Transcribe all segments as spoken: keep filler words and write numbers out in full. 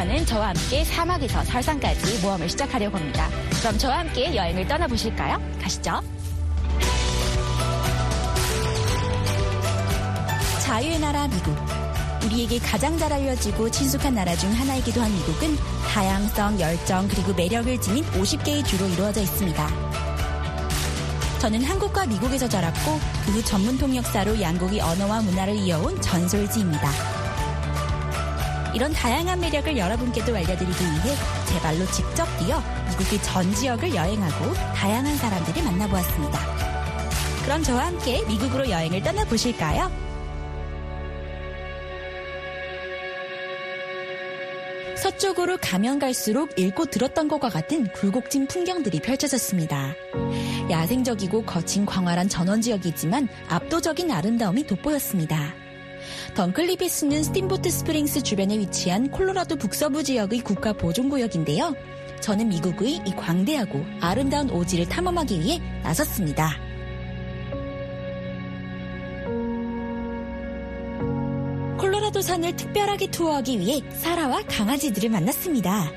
목격하는 저와 함께 사막에서 설산까지 모험을 시작하려고 합니다. 그럼 저와 함께 여행을 떠나보실까요? 가시죠. 자유의 나라 미국. 우리에게 가장 잘 알려지고 친숙한 나라 중 하나이기도 한 미국은 다양성, 열정, 그리고 매력을 지닌 오십 개의 주로 이루어져 있습니다. 저는 한국과 미국에서 자랐고 그 후 전문 통역사로 양국의 언어와 문화를 이어온 전솔지입니다. 이런 다양한 매력을 여러분께도 알려드리기 위해 제 발로 직접 뛰어 미국의 전 지역을 여행하고 다양한 사람들을 만나보았습니다. 그럼 저와 함께 미국으로 여행을 떠나보실까요? 서쪽으로 가면 갈수록 읽고 들었던 것과 같은 굴곡진 풍경들이 펼쳐졌습니다. 야생적이고 거친 광활한 전원지역이지만 압도적인 아름다움이 돋보였습니다. 덩클리피스는 스팀보트 스프링스 주변에 위치한 콜로라도 북서부 지역의 국가보존구역인데요. 저는 미국의 이 광대하고 아름다운 오지를 탐험하기 위해 나섰습니다. 콜로라도 산을 특별하게 투어하기 위해 사라와 강아지들을 만났습니다.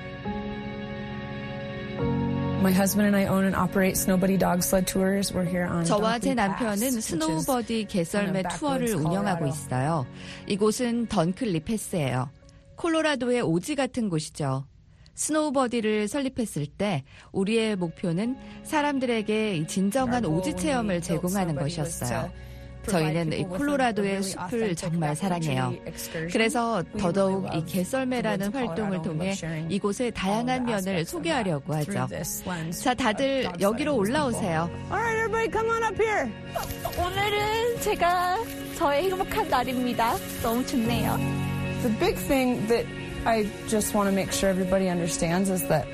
My husband and I own and operate Snowbuddy dog sled tours. We're here on 저와 제 남편은 스노우버디 개썰매 투어를 운영하고 있어요. 이곳은 던클리 패스예요. 콜로라도의 오지 같은 곳이죠. 스노우버디를 설립했을 때 우리의 목표는 사람들에게 진정한 오지 체험을 제공하는 것이었어요. 저희는 이 콜로라도의 숲을 정말 사랑해요. 그래서 더더욱 이 개썰매라는 활동을 통해 이곳의 다양한 면을 소개하려고 하죠. 자, 다들 여기로 올라오세요. Alright, everybody, come on up here. 오늘은 제가 저의 행복한 날입니다. 너무 좋네요. The big thing that I just want to make sure everybody understands is that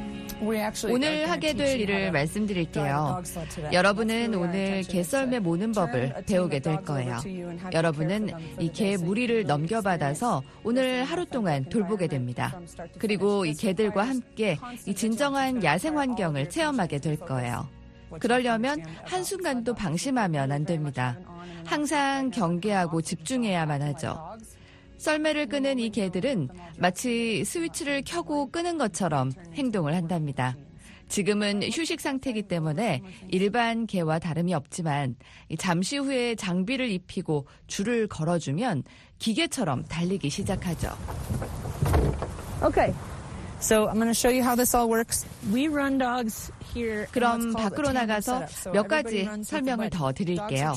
오늘 하게 될 일을 말씀드릴게요. 여러분은 오늘 개썰매 모는 법을 배우게 될 거예요. 여러분은 이 개 무리를 넘겨받아서 오늘 하루 동안 돌보게 됩니다. 그리고 이 개들과 함께 이 진정한 야생 환경을 체험하게 될 거예요. 그러려면 한순간도 방심하면 안 됩니다. 항상 경계하고 집중해야만 하죠. 썰매를 끄는 이 개들은 마치 스위치를 켜고 끄는 것처럼 행동을 한답니다. 지금은 휴식 상태이기 때문에 일반 개와 다름이 없지만 잠시 후에 장비를 입히고 줄을 걸어주면 기계처럼 달리기 시작하죠. Okay, so I'm going to show you how this all works. We run dogs here. 그럼 밖으로 나가서 몇 가지 설명을 더 드릴게요.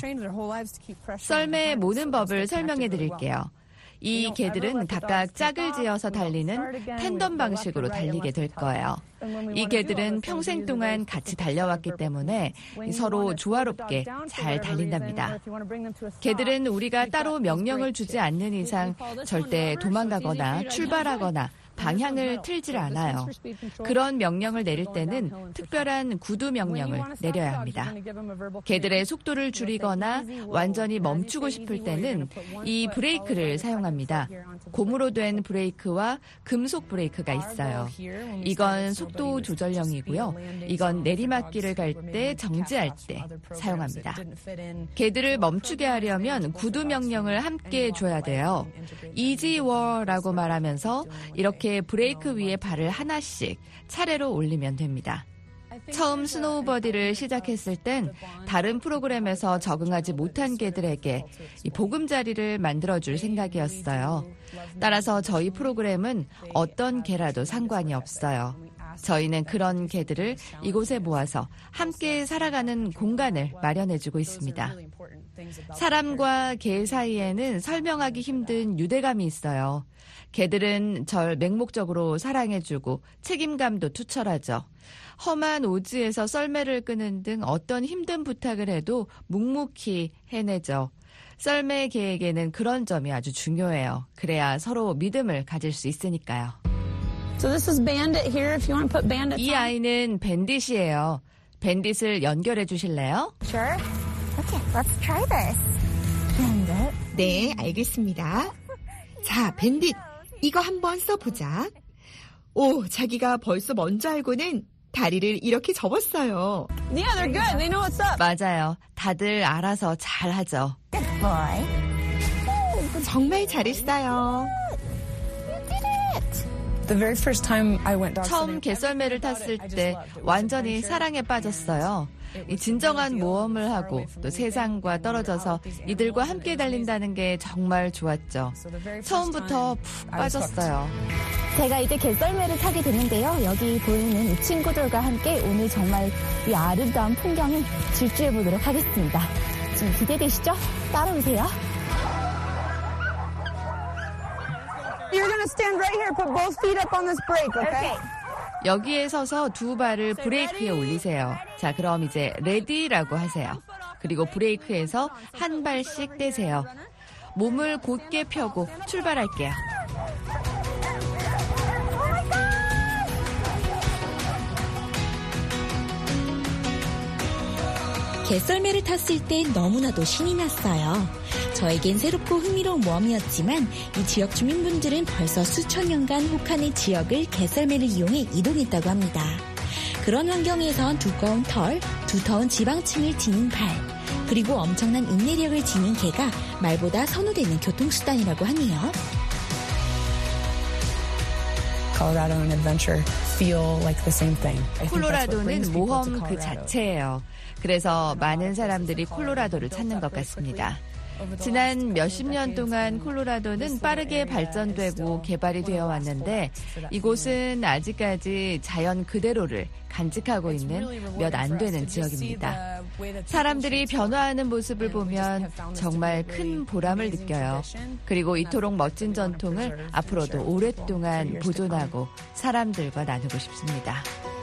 썰매 모는 법을 설명해 드릴게요. 이 개들은 각각 짝을 지어서 달리는 텐덤 방식으로 달리게 될 거예요. 이 개들은 평생 동안 같이 달려왔기 때문에 서로 조화롭게 잘 달린답니다. 개들은 우리가 따로 명령을 주지 않는 이상 절대 도망가거나 출발하거나 방향을 틀질 않아요. 그런 명령을 내릴 때는 특별한 구두 명령을 내려야 합니다. 개들의 속도를 줄이거나 완전히 멈추고 싶을 때는 이 브레이크를 사용합니다. 고무로 된 브레이크와 금속 브레이크가 있어요. 이건 속도 조절형이고요. 이건 내리막길을 갈 때, 정지할 때 사용합니다. 개들을 멈추게 하려면 구두 명령을 함께 줘야 돼요. 이지워라고 말하면서 이렇게 브레이크 위에 발을 하나씩 차례로 올리면 됩니다. 처음 스노우버디를 시작했을 땐 다른 프로그램에서 적응하지 못한 개들에게 이 보금자리를 만들어줄 생각이었어요. 따라서 저희 프로그램은 어떤 개라도 상관이 없어요. 저희는 그런 개들을 이곳에 모아서 함께 살아가는 공간을 마련해주고 있습니다. 사람과 개 사이에는 설명하기 힘든 유대감이 있어요. 개들은 절 맹목적으로 사랑해주고 책임감도 투철하죠. 험한 오지에서 썰매를 끄는 등 어떤 힘든 부탁을 해도 묵묵히 해내죠. 썰매 개에게는 그런 점이 아주 중요해요. 그래야 서로 믿음을 가질 수 있으니까요. So this is Bandit here. If you want to put Bandit. 이 아이는 밴딧이에요. 밴딧을 연결해 주실래요? Sure. Okay, let's try this. Bandit. 네, 알겠습니다. 자, 밴딧, 이거 한번 써보자. 오, 자기가 벌써 먼저 알고는 다리를 이렇게 접었어요. Yeah, they're good. They know what's up. 맞아요. 다들 알아서 잘하죠. Good boy. 정말 잘했어요. You did it. 처음 개썰매를 탔을 때 완전히 사랑에 빠졌어요. 이 진정한 모험을 하고 또 세상과 떨어져서 이들과 함께 달린다는 게 정말 좋았죠. 처음부터 푹 빠졌어요. 제가 이제 개썰매를 타게 됐는데요. 여기 보이는 이 친구들과 함께 오늘 정말 이 아름다운 풍경을 질주해 보도록 하겠습니다. 지금 기대되시죠? 따라오세요. You're going to stand right here. Put both feet up on this brake, okay? Okay. 여기에 서서 두 발을 브레이크에 올리세요. 자, 그럼 이제 레디라고 하세요. 그리고 브레이크에서 한 발씩 떼세요. 몸을 곧게 펴고 출발할게요. 개썰매를 탔을 때 너무나도 신이 났어요. 저에겐 새롭고 흥미로운 모험이었지만 이 지역 주민분들은 벌써 수천 년간 혹한의 지역을 개썰매를 이용해 이동했다고 합니다. 그런 환경에선 두꺼운 털, 두터운 지방층을 지닌 발, 그리고 엄청난 인내력을 지닌 개가 말보다 선호되는 교통수단이라고 하네요. 콜로라도는 모험 그 자체예요. 그래서 많은 사람들이 콜로라도를 찾는 것 같습니다. 지난 몇십 년 동안 콜로라도는 빠르게 발전되고 개발이 되어 왔는데 이곳은 아직까지 자연 그대로를 간직하고 있는 몇 안 되는 지역입니다. 사람들이 변화하는 모습을 보면 정말 큰 보람을 느껴요. 그리고 이토록 멋진 전통을 앞으로도 오랫동안 보존하고 사람들과 나누고 싶습니다.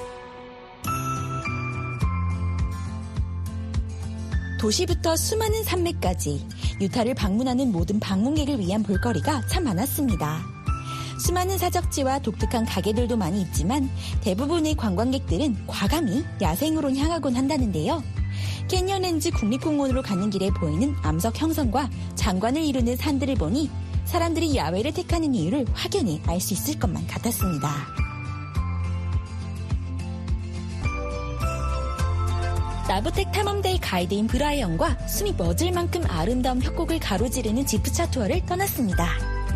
도시부터 수많은 산맥까지 유타를 방문하는 모든 방문객을 위한 볼거리가 참 많았습니다. 수많은 사적지와 독특한 가게들도 많이 있지만 대부분의 관광객들은 과감히 야생으로 향하곤 한다는데요. 캐니언랜즈 국립공원으로 가는 길에 보이는 암석 형성과 장관을 이루는 산들을 보니 사람들이 야외를 택하는 이유를 확연히 알 수 있을 것만 같았습니다. 나부텍 탐험대의 가이드인 브라이언과 숨이 멎을 만큼 아름다운 협곡을 가로지르는 지프차 투어를 떠났습니다.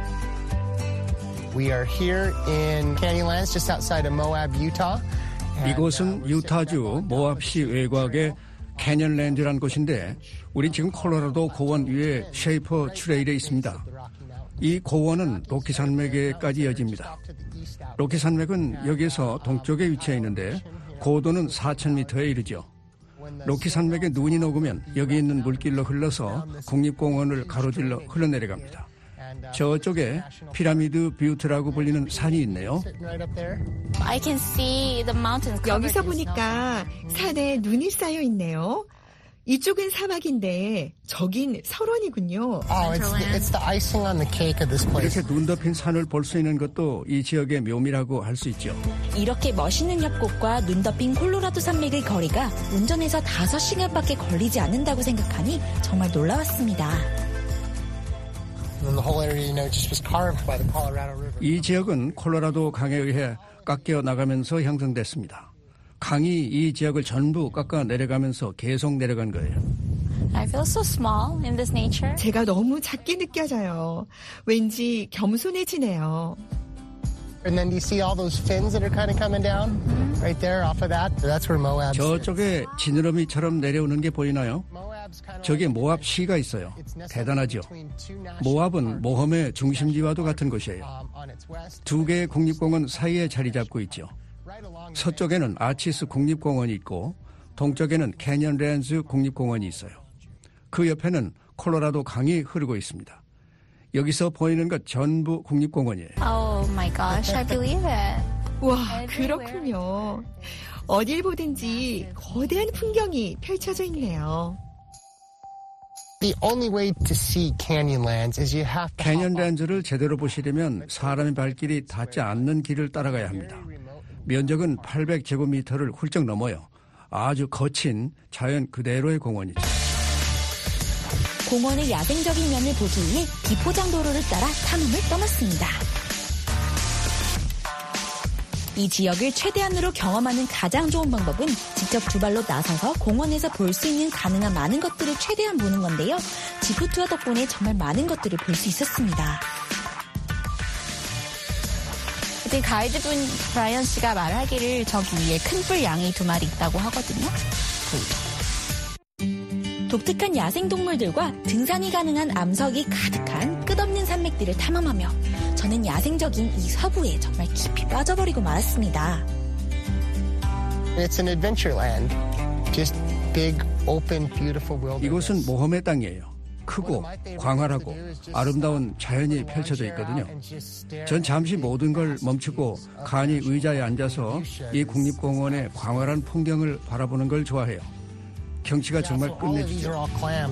We are here in Canyonlands, just outside of Moab, Utah. 이곳은 유타주 모압시 외곽의 캐년랜드라는 곳인데 우린 지금 콜로라도 고원 위에 쉐이퍼 트레일에 있습니다. 이 고원은 로키 산맥에까지 이어집니다. 로키 산맥은 여기에서 동쪽에 위치해 있는데 고도는 사천 미터에 이르죠. 로키 산맥에 눈이 녹으면 여기 있는 물길로 흘러서 국립공원을 가로질러 흘러내려갑니다. 저쪽에 피라미드 뷰트라고 불리는 산이 있네요. I can see the mountains. 여기서 보니까 산에 눈이 쌓여 있네요. 이쪽은 사막인데 저긴 설원이군요. Oh, it's the, it's the icing on the cake of this place. 이렇게 눈 덮인 산을 볼 수 있는 것도 이 지역의 묘미라고 할 수 있죠. 이렇게 멋있는 협곡과 눈 덮인 콜로라도 산맥의 거리가 운전해서 다섯 시간밖에 걸리지 않는다고 생각하니 정말 놀라웠습니다. 이 지역은 콜로라도 강에 의해 깎여 나가면서 형성됐습니다. 강이 이 지역을 전부 깎아 내려가면서 계속 내려간 거예요. I feel so small in this nature. 제가 너무 작게 느껴져요. 왠지 겸손해지네요. And then do you see all those fins that are kind of coming down right there off of that? That's where Moab. 저쪽에 지느러미처럼 내려오는 게 보이나요? 저게 모압시가 있어요. 대단하죠. 모압은 모험의 중심지와도 같은 곳이에요. 두 개의 국립공원 사이에 자리 잡고 있죠. 서쪽에는 아치스 국립공원이 있고 동쪽에는 캐니언랜즈 국립공원이 있어요. 그 옆에는 콜로라도 강이 흐르고 있습니다. 여기서 보이는 것 전부 국립공원이에요. Oh my gosh, I believe it. 와, 그렇군요. 어딜 보든지 거대한 풍경이 펼쳐져 있네요. The only way to see Canyonlands is you have to. 캐니언랜즈를 제대로 보시려면 사람의 발길이 닿지 않는 길을 따라가야 합니다. 면적은 팔백 제곱미터를 훌쩍 넘어요. 아주 거친 자연 그대로의 공원이죠. 공원의 야생적인 면을 보기 위해 비포장 도로를 따라 탐험을 떠났습니다. 이 지역을 최대한으로 경험하는 가장 좋은 방법은 직접 두 발로 나서서 공원에서 볼 수 있는 가능한 많은 것들을 최대한 보는 건데요. 지프 투어 덕분에 정말 많은 것들을 볼 수 있었습니다. 그때 가이드분 브라이언 씨가 말하기를 저기 위에 큰 뿔 양이 두 마리 있다고 하거든요. 독특한 야생동물들과 등산이 가능한 암석이 가득한 끝없는 산맥들을 탐험하며 저는 야생적인 이 서부에 정말 깊이 빠져버리고 말았습니다. It's an adventure land. Just big, open, beautiful wilderness. 이곳은 모험의 땅이에요. 크고 광활하고 아름다운 자연이 펼쳐져 있거든요. 전 잠시 모든 걸 멈추고 간이 의자에 앉아서 이 국립공원의 광활한 풍경을 바라보는 걸 좋아해요. 경치가 정말 끝내주죠.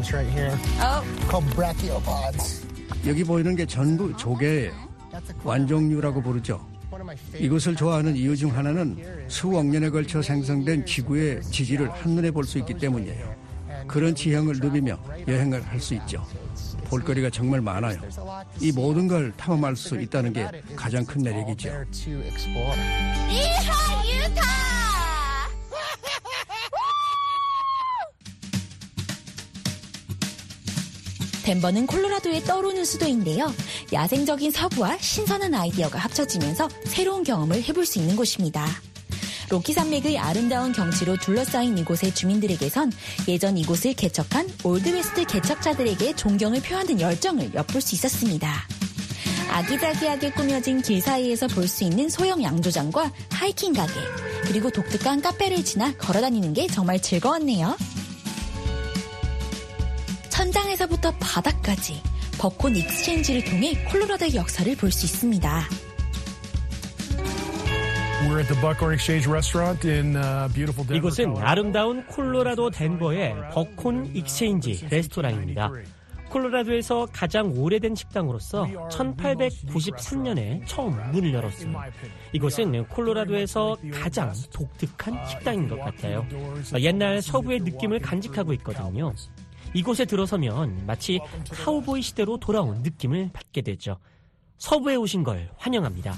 여기 보이는 게 전부 조개예요. 완종류라고 부르죠. 이곳을 좋아하는 이유 중 하나는 수억 년에 걸쳐 생성된 지구의 지지를 한눈에 볼 수 있기 때문이에요. 그런 지형을 누비며 여행을 할 수 있죠. 볼거리가 정말 많아요. 이 모든 걸 탐험할 수 있다는 게 가장 큰 매력이죠. 이하 유타! 덴버는 콜로라도의 떠오르는 수도인데요. 야생적인 서부와 신선한 아이디어가 합쳐지면서 새로운 경험을 해볼 수 있는 곳입니다. 로키 산맥의 아름다운 경치로 둘러싸인 이곳의 주민들에게선 예전 이곳을 개척한 올드웨스트 개척자들에게 존경을 표하는 열정을 엿볼 수 있었습니다. 아기자기하게 꾸며진 길 사이에서 볼 수 있는 소형 양조장과 하이킹 가게, 그리고 독특한 카페를 지나 걸어다니는 게 정말 즐거웠네요. 천장에서부터 바닥까지 벚꽃 익스체인지를 통해 콜로라도의 역사를 볼 수 있습니다. 이곳은 아름다운 콜로라도 덴버의 벚꽃 익스체인지 레스토랑입니다. 콜로라도에서 가장 오래된 식당으로서 천팔백구십삼 년에 처음 문을 열었습니다. 이곳은 콜로라도에서 가장 독특한 식당인 것 같아요. 옛날 서부의 느낌을 간직하고 있거든요. 이곳에 들어서면 마치 카우보이 시대로 돌아온 느낌을 받게 되죠. 서부에 오신 걸 환영합니다.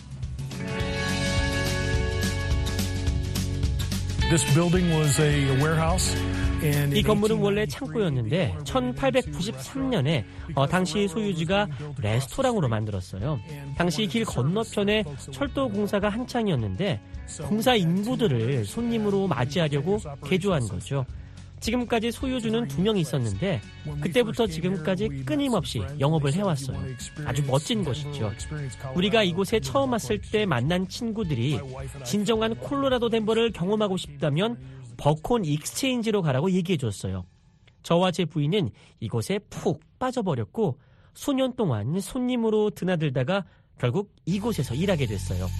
이 건물은 원래 창고였는데 천팔백구십삼 년에 어, 당시 소유주가 레스토랑으로 만들었어요. 당시 길 건너편에 철도 공사가 한창이었는데 공사 인부들을 손님으로 맞이하려고 개조한 거죠. 지금까지 소유주는 두 명 있었는데 그때부터 지금까지 끊임없이 영업을 해왔어요. 아주 멋진 곳이죠. 우리가 이곳에 처음 왔을 때 만난 친구들이 진정한 콜로라도 덴버를 경험하고 싶다면 벚꽃 익스체인지로 가라고 얘기해줬어요. 저와 제 부인은 이곳에 푹 빠져버렸고 수년 동안 손님으로 드나들다가 결국 이곳에서 일하게 됐어요.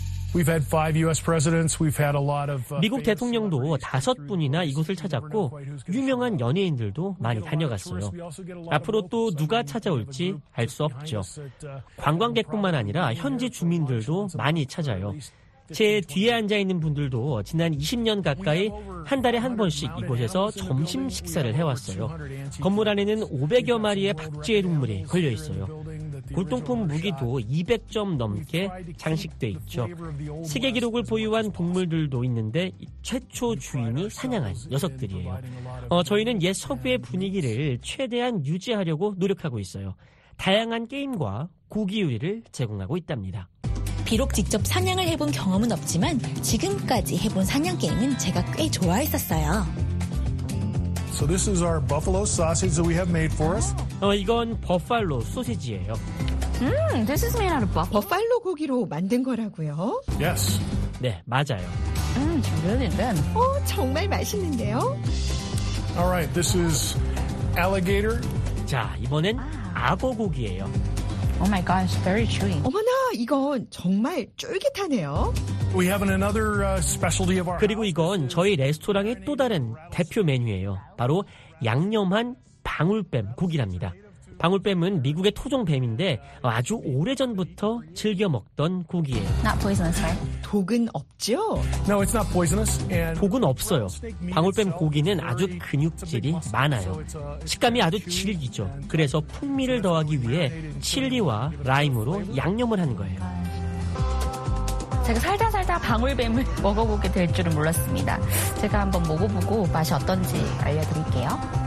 미국 대통령도 다섯 분이나 이곳을 찾았고 유명한 연예인들도 많이 다녀갔어요. 앞으로 또 누가 찾아올지 알 수 없죠. 관광객뿐만 아니라 현지 주민들도 많이 찾아요. 제 뒤에 앉아있는 분들도 지난 이십 년 가까이 한 달에 한 번씩 이곳에서 점심 식사를 해왔어요. 건물 안에는 오백여 마리의 박쥐의 동물이 걸려있어요. 골동품 무기도 이백 점 넘게 장식돼 있죠. 세계 기록을 보유한 동물들도 있는데 최초 주인이 사냥한 녀석들이에요. 어, 저희는 옛 서부의 분위기를 최대한 유지하려고 노력하고 있어요. 다양한 게임과 고기 요리를 제공하고 있답니다. 비록 직접 사냥을 해본 경험은 없지만 지금까지 해본 사냥 게임은 제가 꽤 좋아했었어요. So this is our buffalo sausage that we have made for us. 어, 이건 버팔로 소시지예요. 음, this is made out of buffalo. 버팔로 고기로 만든 거라고요? Yes. 네, 맞아요. 음, really good. 어, 정말 맛있는데요? All right, this is alligator. 자, 이번엔 악어 고기예요. Oh my gosh, very chewy. 어머나, 이건 정말 쫄깃하네요. We have another uh, specialty of our. 그리고 이건 저희 레스토랑의 또 다른 대표 메뉴예요. 바로 양념한 방울뱀 고기랍니다. 방울뱀은 미국의 토종뱀인데 아주 오래전부터 즐겨 먹던 고기예요. Not poisonous, right? 독은 없죠? No, it's not poisonous. And 독은 없어요. 방울뱀 고기는 아주 근육질이 많아요. 식감이 아주 질기죠. 그래서 풍미를 더하기 위해 칠리와 라임으로 양념을 한 거예요. 제가 살다 살다 방울뱀을 먹어보게 될 줄은 몰랐습니다. 제가 한번 먹어보고 맛이 어떤지 알려드릴게요.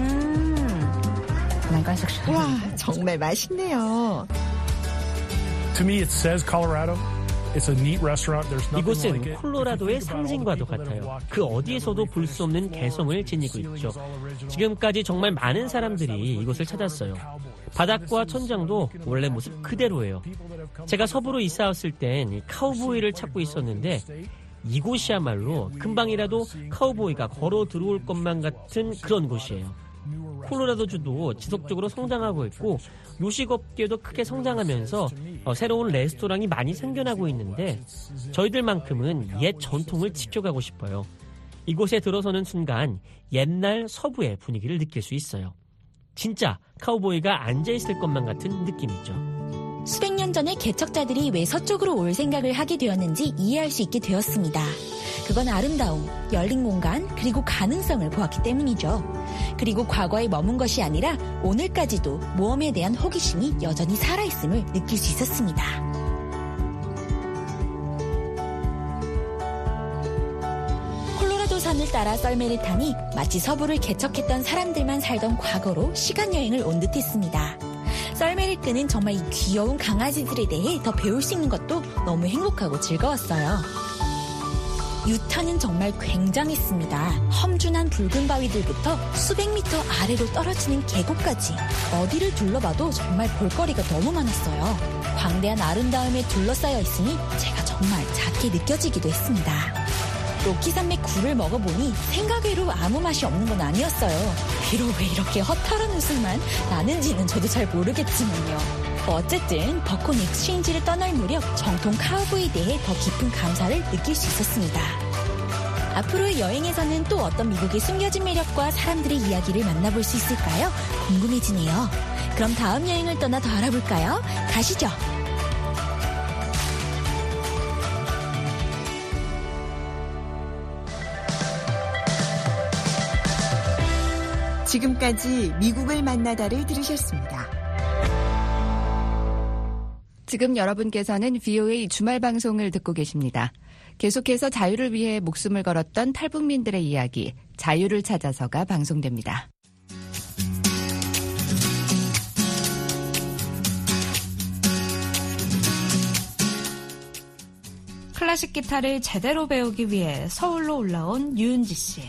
음, 와, 정말 맛있네요. To me, it says Colorado. It's a neat restaurant. There's nothing 이곳은 like it. 콜로라도의 상징과도 같아요. 그 어디에서도 볼 수 없는 개성을 지니고 있죠. 지금까지 정말 많은 사람들이 이곳을 찾았어요. 바닥과 천장도 원래 모습 그대로예요. 제가 서부로 이사 왔을 땐 카우보이를 찾고 있었는데 이곳이야말로 금방이라도 카우보이가 걸어 들어올 것만 같은 그런 곳이에요. 콜로라도주도 지속적으로 성장하고 있고 요식업계도 크게 성장하면서 어, 새로운 레스토랑이 많이 생겨나고 있는데 저희들만큼은 옛 전통을 지켜가고 싶어요. 이곳에 들어서는 순간 옛날 서부의 분위기를 느낄 수 있어요. 진짜 카우보이가 앉아있을 것만 같은 느낌이죠. 수백 년 전에 개척자들이 왜 서쪽으로 올 생각을 하게 되었는지 이해할 수 있게 되었습니다. 그건 아름다움, 열린 공간, 그리고 가능성을 보았기 때문이죠. 그리고 과거에 머문 것이 아니라 오늘까지도 모험에 대한 호기심이 여전히 살아있음을 느낄 수 있었습니다. 콜로라도 산을 따라 썰매를 타니 마치 서부를 개척했던 사람들만 살던 과거로 시간여행을 온 듯했습니다. 썰매를 끄는 정말 이 귀여운 강아지들에 대해 더 배울 수 있는 것도 너무 행복하고 즐거웠어요. 유턴은 정말 굉장했습니다. 험준한 붉은 바위들부터 수백 미터 아래로 떨어지는 계곡까지 어디를 둘러봐도 정말 볼거리가 너무 많았어요. 광대한 아름다움에 둘러싸여 있으니 제가 정말 작게 느껴지기도 했습니다. 로키산맥 굴을 먹어보니 생각외로 아무 맛이 없는 건 아니었어요. 비록 왜 이렇게 허탈한 웃음만 나는지는 저도 잘 모르겠지만요. 어쨌든 벚콘 익스체인지를 떠날 무렵 정통 카우보이에 대해 더 깊은 감사를 느낄 수 있었습니다. 앞으로의 여행에서는 또 어떤 미국의 숨겨진 매력과 사람들의 이야기를 만나볼 수 있을까요? 궁금해지네요. 그럼 다음 여행을 떠나 더 알아볼까요? 가시죠. 지금까지 미국을 만나다를 들으셨습니다. 지금 여러분께서는 브이오에이 주말 방송을 듣고 계십니다. 계속해서 자유를 위해 목숨을 걸었던 탈북민들의 이야기, 자유를 찾아서가 방송됩니다. 클래식 기타를 제대로 배우기 위해 서울로 올라온 유은지 씨.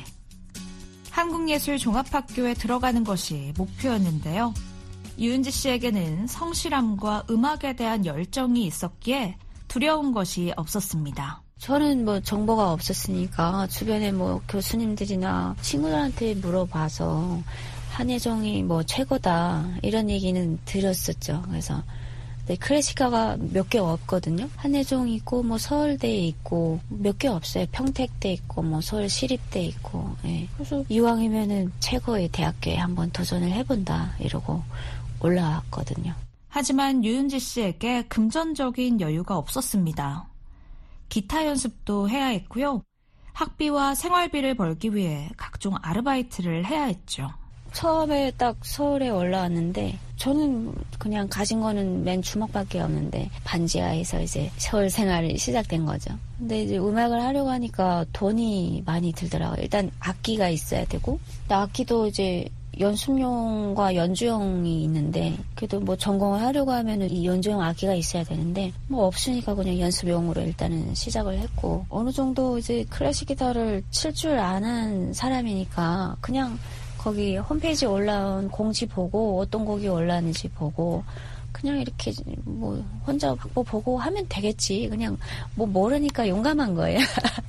한국예술종합학교에 들어가는 것이 목표였는데요. 유은지 씨에게는 성실함과 음악에 대한 열정이 있었기에 두려운 것이 없었습니다. 저는 뭐 정보가 없었으니까 주변에 뭐 교수님들이나 친구들한테 물어봐서 한예종이 뭐 최고다 이런 얘기는 들었었죠. 그래서 네, 클래식가가 몇 개 없거든요. 한예종 있고 뭐 서울대에 있고 몇 개 없어요. 평택대 있고 뭐 서울시립대 있고. 예. 그래서 이왕이면은 최고의 대학교에 한번 도전을 해본다 이러고 올라왔거든요. 하지만 유은지 씨에게 금전적인 여유가 없었습니다. 기타 연습도 해야 했고요. 학비와 생활비를 벌기 위해 각종 아르바이트를 해야 했죠. 처음에 딱 서울에 올라왔는데 저는 그냥 가진 거는 맨 주먹밖에 없는데 반지하에서 이제 서울 생활이 시작된 거죠. 근데 이제 음악을 하려고 하니까 돈이 많이 들더라고요. 일단 악기가 있어야 되고 악기도 이제 연습용과 연주용이 있는데 그래도 뭐 전공을 하려고 하면은 이 연주용 악기가 있어야 되는데 뭐 없으니까 그냥 연습용으로 일단은 시작을 했고 어느 정도 이제 클래식 기타를 칠 줄 아는 사람이니까 그냥 거기 홈페이지에 올라온 공지 보고 어떤 곡이 올라왔는지 보고 그냥 이렇게 뭐 혼자 뭐 보고 하면 되겠지. 그냥 뭐 모르니까 용감한 거예요.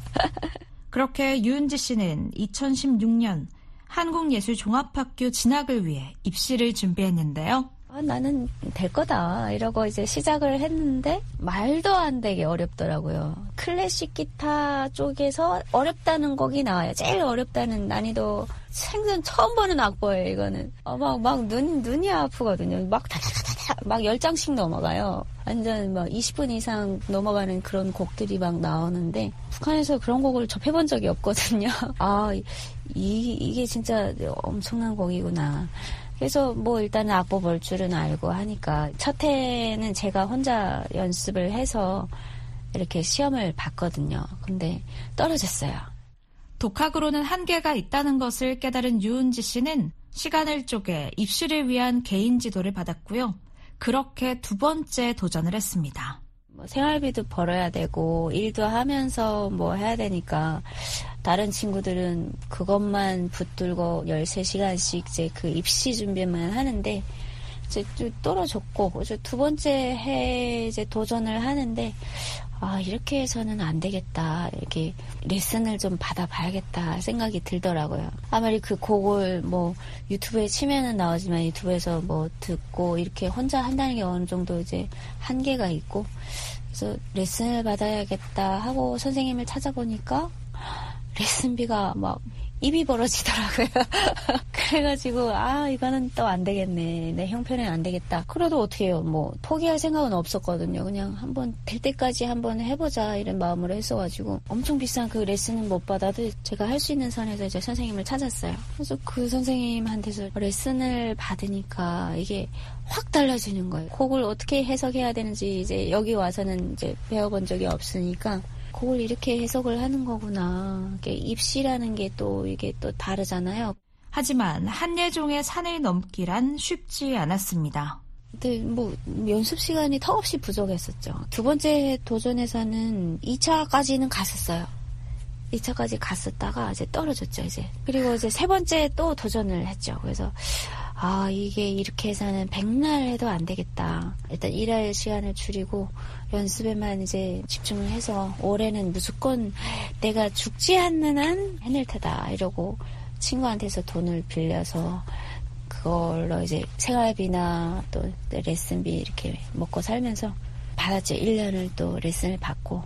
그렇게 유은지 씨는 이천십육 년 한국예술종합학교 진학을 위해 입시를 준비했는데요. 아, 나는 될 거다 이러고 이제 시작을 했는데 말도 안 되게 어렵더라고요. 클래식 기타 쪽에서 어렵다는 곡이 나와요. 제일 어렵다는 난이도 생전 처음 보는 악보예요. 이거는 어, 막 막 눈 눈이 아프거든요. 막 다다다다 막 열 장씩 넘어가요. 완전 막 이십 분 이상 넘어가는 그런 곡들이 막 나오는데 북한에서 그런 곡을 접해본 적이 없거든요. 아, 이 이게 진짜 엄청난 곡이구나. 그래서 뭐 일단은 악보 볼 줄은 알고 하니까 첫 해는 제가 혼자 연습을 해서 이렇게 시험을 봤거든요. 근데 떨어졌어요. 독학으로는 한계가 있다는 것을 깨달은 유은지 씨는 시간을 쪼개 입시를 위한 개인 지도를 받았고요. 그렇게 두 번째 도전을 했습니다. 뭐 생활비도 벌어야 되고 일도 하면서 뭐 해야 되니까 다른 친구들은 그것만 붙들고 열세 시간씩 이제 그 입시 준비만 하는데 이제 좀 떨어졌고 이제 두 번째 해 이제 도전을 하는데 아 이렇게 해서는 안 되겠다. 이렇게 레슨을 좀 받아봐야겠다 생각이 들더라고요. 아무리 그 곡을 뭐 유튜브에 치면은 나오지만 유튜브에서 뭐 듣고 이렇게 혼자 한다는 게 어느 정도 이제 한계가 있고 그래서 레슨을 받아야겠다 하고 선생님을 찾아보니까 레슨비가 막 입이 벌어지더라고요. 그래가지고 아 이거는 또 안 되겠네. 내 형편에는 안 되겠다. 그래도 어떻게 해요. 뭐 포기할 생각은 없었거든요. 그냥 한번 될 때까지 한번 해보자 이런 마음으로 했어가지고 엄청 비싼 그 레슨은 못 받아도 제가 할 수 있는 선에서 이제 선생님을 찾았어요. 그래서 그 선생님한테서 레슨을 받으니까 이게 확 달라지는 거예요. 곡을 어떻게 해석해야 되는지 이제 여기 와서는 이제 배워본 적이 없으니까 곡을 이렇게 해석을 하는 거구나. 이게 입시라는 게 또 이게 또 다르잖아요. 하지만 한예종의 산을 넘기란 쉽지 않았습니다. 근데 뭐 연습 시간이 턱없이 부족했었죠. 두 번째 도전에서는 이 차까지는 갔었어요. 이 차까지 갔었다가 이제 떨어졌죠, 이제. 그리고 이제 세 번째 또 도전을 했죠. 그래서 아, 이게 이렇게 해서는 백날 해도 안 되겠다. 일단 일할 시간을 줄이고 연습에만 이제 집중을 해서 올해는 무조건 내가 죽지 않는 한 해낼 테다. 이러고 친구한테서 돈을 빌려서 그걸로 이제 생활비나 또 레슨비 이렇게 먹고 살면서 받았죠. 일 년을 또 레슨을 받고.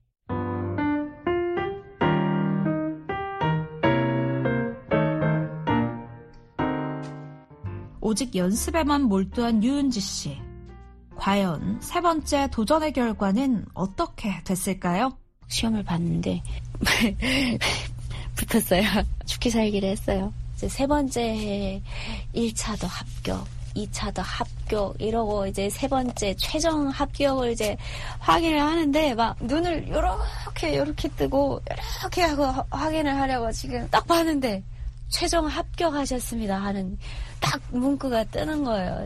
오직 연습에만 몰두한 유은지 씨. 과연 세 번째 도전의 결과는 어떻게 됐을까요? 시험을 봤는데 붙었어요. 죽기 살기를 했어요. 이제 세 번째 일 차도 합격, 이 차도 합격 이러고 이제 세 번째 최종 합격을 이제 확인을 하는데 막 눈을 요렇게 요렇게 뜨고 요렇게 하고 확인을 하려고 지금 딱 봤는데 최종 합격하셨습니다 하는 딱 문구가 뜨는 거예요.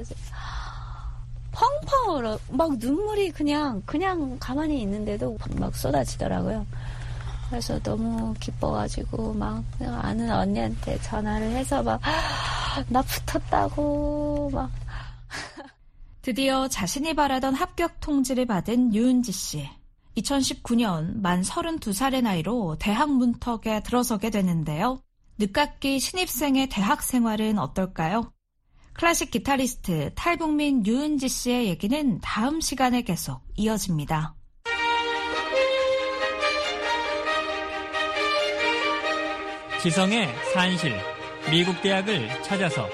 펑펑 울어. 막 눈물이 그냥 그냥 가만히 있는데도 막 쏟아지더라고요. 그래서 너무 기뻐가지고 막 아는 언니한테 전화를 해서 막 나 붙었다고 막. 드디어 자신이 바라던 합격 통지를 받은 유은지 씨. 이천십구 년 만 서른두 살의 나이로 대학 문턱에 들어서게 되는데요. 늦깎이 신입생의 대학 생활은 어떨까요? 클래식 기타리스트 탈북민 유은지 씨의 얘기는 다음 시간에 계속 이어집니다. 지성의 산실, 미국 대학을 찾아서.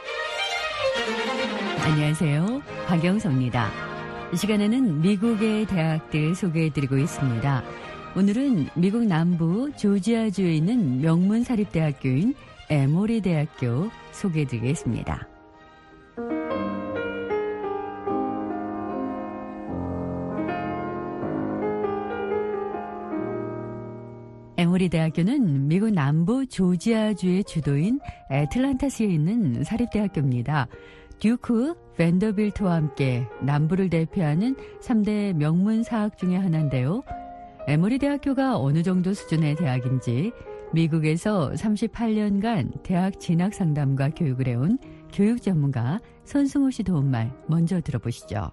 안녕하세요. 박영서입니다. 이 시간에는 미국의 대학들 소개해드리고 있습니다. 오늘은 미국 남부 조지아주에 있는 명문 사립대학교인 에모리 대학교 소개해드리겠습니다. 에모리 대학교는 미국 남부 조지아주의 주도인 애틀란타시에 있는 사립대학교입니다. 듀크, 밴더빌트와 함께 남부를 대표하는 삼 대 명문 사학 중의 하나인데요. 에모리 대학교가 어느 정도 수준의 대학인지 미국에서 삼십팔 년간 대학 진학 상담과 교육을 해온 교육 전문가 손승호 씨 도움말 먼저 들어보시죠.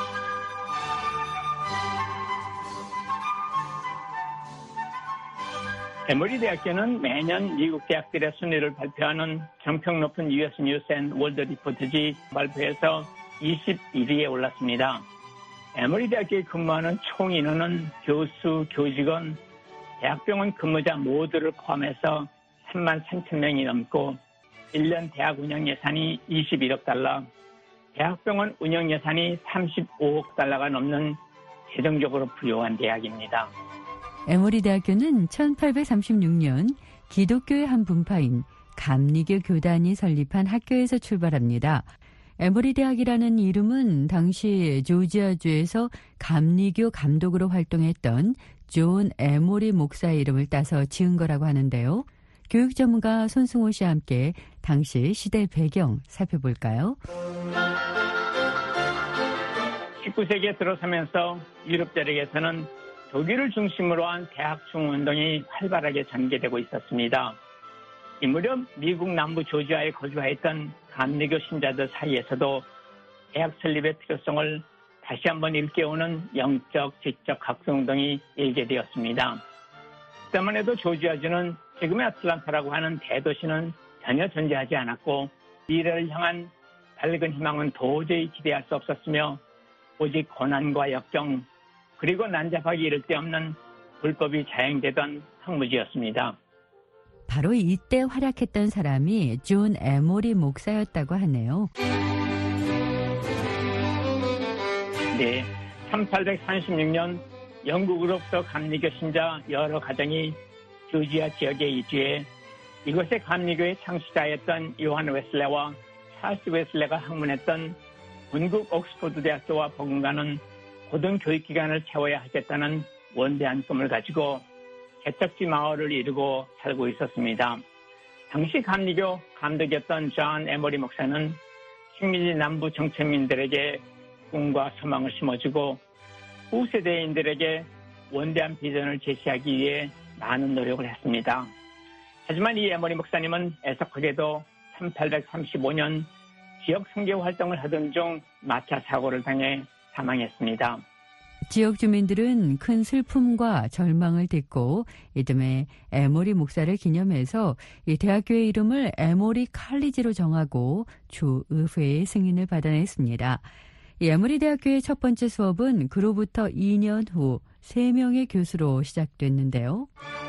에모리 대학교는 매년 미국 대학들의 순위를 발표하는 정평 높은 유에스 뉴스 앤 월드 리포트지 발표에서 이십일 위에 올랐습니다. 에모리 대학교에 근무하는 총 인원은 교수, 교직원, 대학병원 근무자 모두를 포함해서 삼만 삼천 명이 넘고 일 년 대학 운영 예산이 이십일억 달러, 대학병원 운영 예산이 삼십오억 달러가 넘는 재정적으로 부유한 대학입니다. 에모리 대학교는 천팔백삼십육 년 기독교의 한 분파인 감리교 교단이 설립한 학교에서 출발합니다. 에모리 대학이라는 이름은 당시 조지아주에서 감리교 감독으로 활동했던 존 에모리 목사의 이름을 따서 지은 거라고 하는데요. 교육 전문가 손승호 씨와 함께 당시 시대 배경 살펴볼까요? 십구 세기에 들어서면서 유럽 대륙에서는 독일을 중심으로 한 대학 중운동이 활발하게 전개되고 있었습니다. 이 무렵 미국 남부 조지아에 거주하였던 감리교 신자들 사이에서도 대학 설립의 필요성을 다시 한번 일깨우는 영적, 지적 각성운동이 일게되었습니다. 그때만 해도 조지아주는 지금의 아틀란타라고 하는 대도시는 전혀 존재하지 않았고 미래를 향한 밝은 희망은 도저히 기대할 수 없었으며 오직 고난과 역경 그리고 난잡하기 이를 데 없는 불법이 자행되던 황무지였습니다. 바로 이때 활약했던 사람이 존 에모리 목사였다고 하네요. 네, 천팔백삼십육 년 영국으로부터 감리교 신자 여러 가정이 조지아 지역에 이주해 이곳의 감리교의 창시자였던 요한 웨슬레와 찰스 웨슬레가 학문했던 본국 옥스퍼드 대학교와 버금가는 고등교육기관을 채워야 하겠다는 원대한 꿈을 가지고 개척지 마을을 이루고 살고 있었습니다. 당시 감리교 감독이었던 존 에모리 목사는 식민지 남부 정착민들에게 꿈과 소망을 심어주고 후세대인들에게 원대한 비전을 제시하기 위해 많은 노력을 했습니다. 하지만 이 에모리 목사님은 애석하게도 천팔백삼십오 년 지역 선교 활동을 하던 중 마차 사고를 당해 사망했습니다. 지역 주민들은 큰 슬픔과 절망을 딛고 이듬해 에모리 목사를 기념해서 이 대학교의 이름을 에모리 칼리지로 정하고 주의회의 승인을 받아냈습니다. 이 에모리 대학교의 첫 번째 수업은 그로부터 이 년 후 세 명의 교수로 시작됐는데요.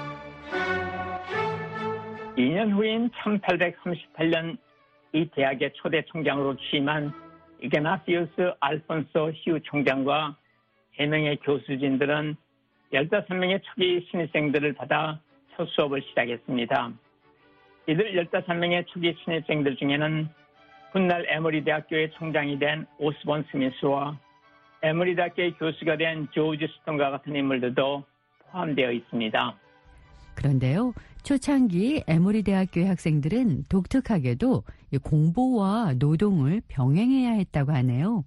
이 년 후인 천팔백삼십팔 년 이 대학의 초대 총장으로 취임한 이그나시우스 알폰소 히우 총장과 세 명의 교수진들은 열다섯 명의 초기 신입생들을 받아 첫 수업을 시작했습니다. 이들 열다섯 명의 초기 신입생들 중에는 훗날 에모리 대학교의 총장이 된 오스본 스미스와 에모리 대학교의 교수가 된 조지 스톤과 같은 인물들도 포함되어 있습니다. 그런데요, 초창기 에모리 대학교의 학생들은 독특하게도 공부와 노동을 병행해야 했다고 하네요.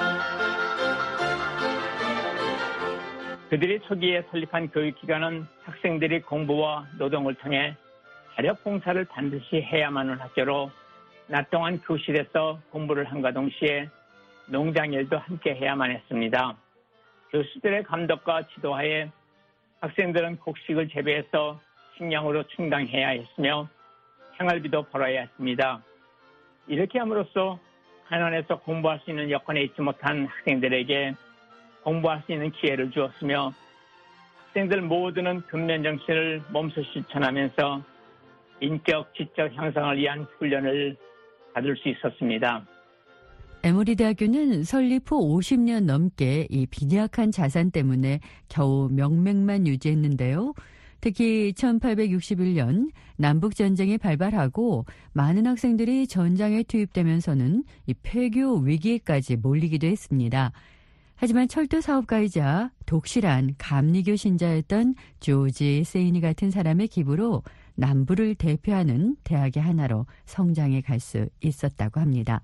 그들이 초기에 설립한 교육기관은 학생들이 공부와 노동을 통해 사력봉사를 반드시 해야만 하는 학교로 낮 동안 교실에서 공부를 함과 동시에 농장일도 함께 해야만 했습니다. 교수들의 감독과 지도하에 학생들은 곡식을 재배해서 식량으로 충당해야 했으며 생활비도 벌어야 했습니다. 이렇게 함으로써 가난해서 공부할 수 있는 여건에 있지 못한 학생들에게 공부할 수 있는 기회를 주었으며 학생들 모두는 근면 정신을 몸소 실천하면서 인격, 지적 향상을 위한 훈련을 받을 수 있었습니다. 에모리 대학교는 설립 후 오십 년 넘게 이 빈약한 자산 때문에 겨우 명맥만 유지했는데요. 특히 천팔백육십일 년 남북전쟁이 발발하고 많은 학생들이 전장에 투입되면서는 이 폐교 위기에까지 몰리기도 했습니다. 하지만 철도 사업가이자 독실한 감리교 신자였던 조지 세이니 같은 사람의 기부로 남부를 대표하는 대학의 하나로 성장해 갈 수 있었다고 합니다.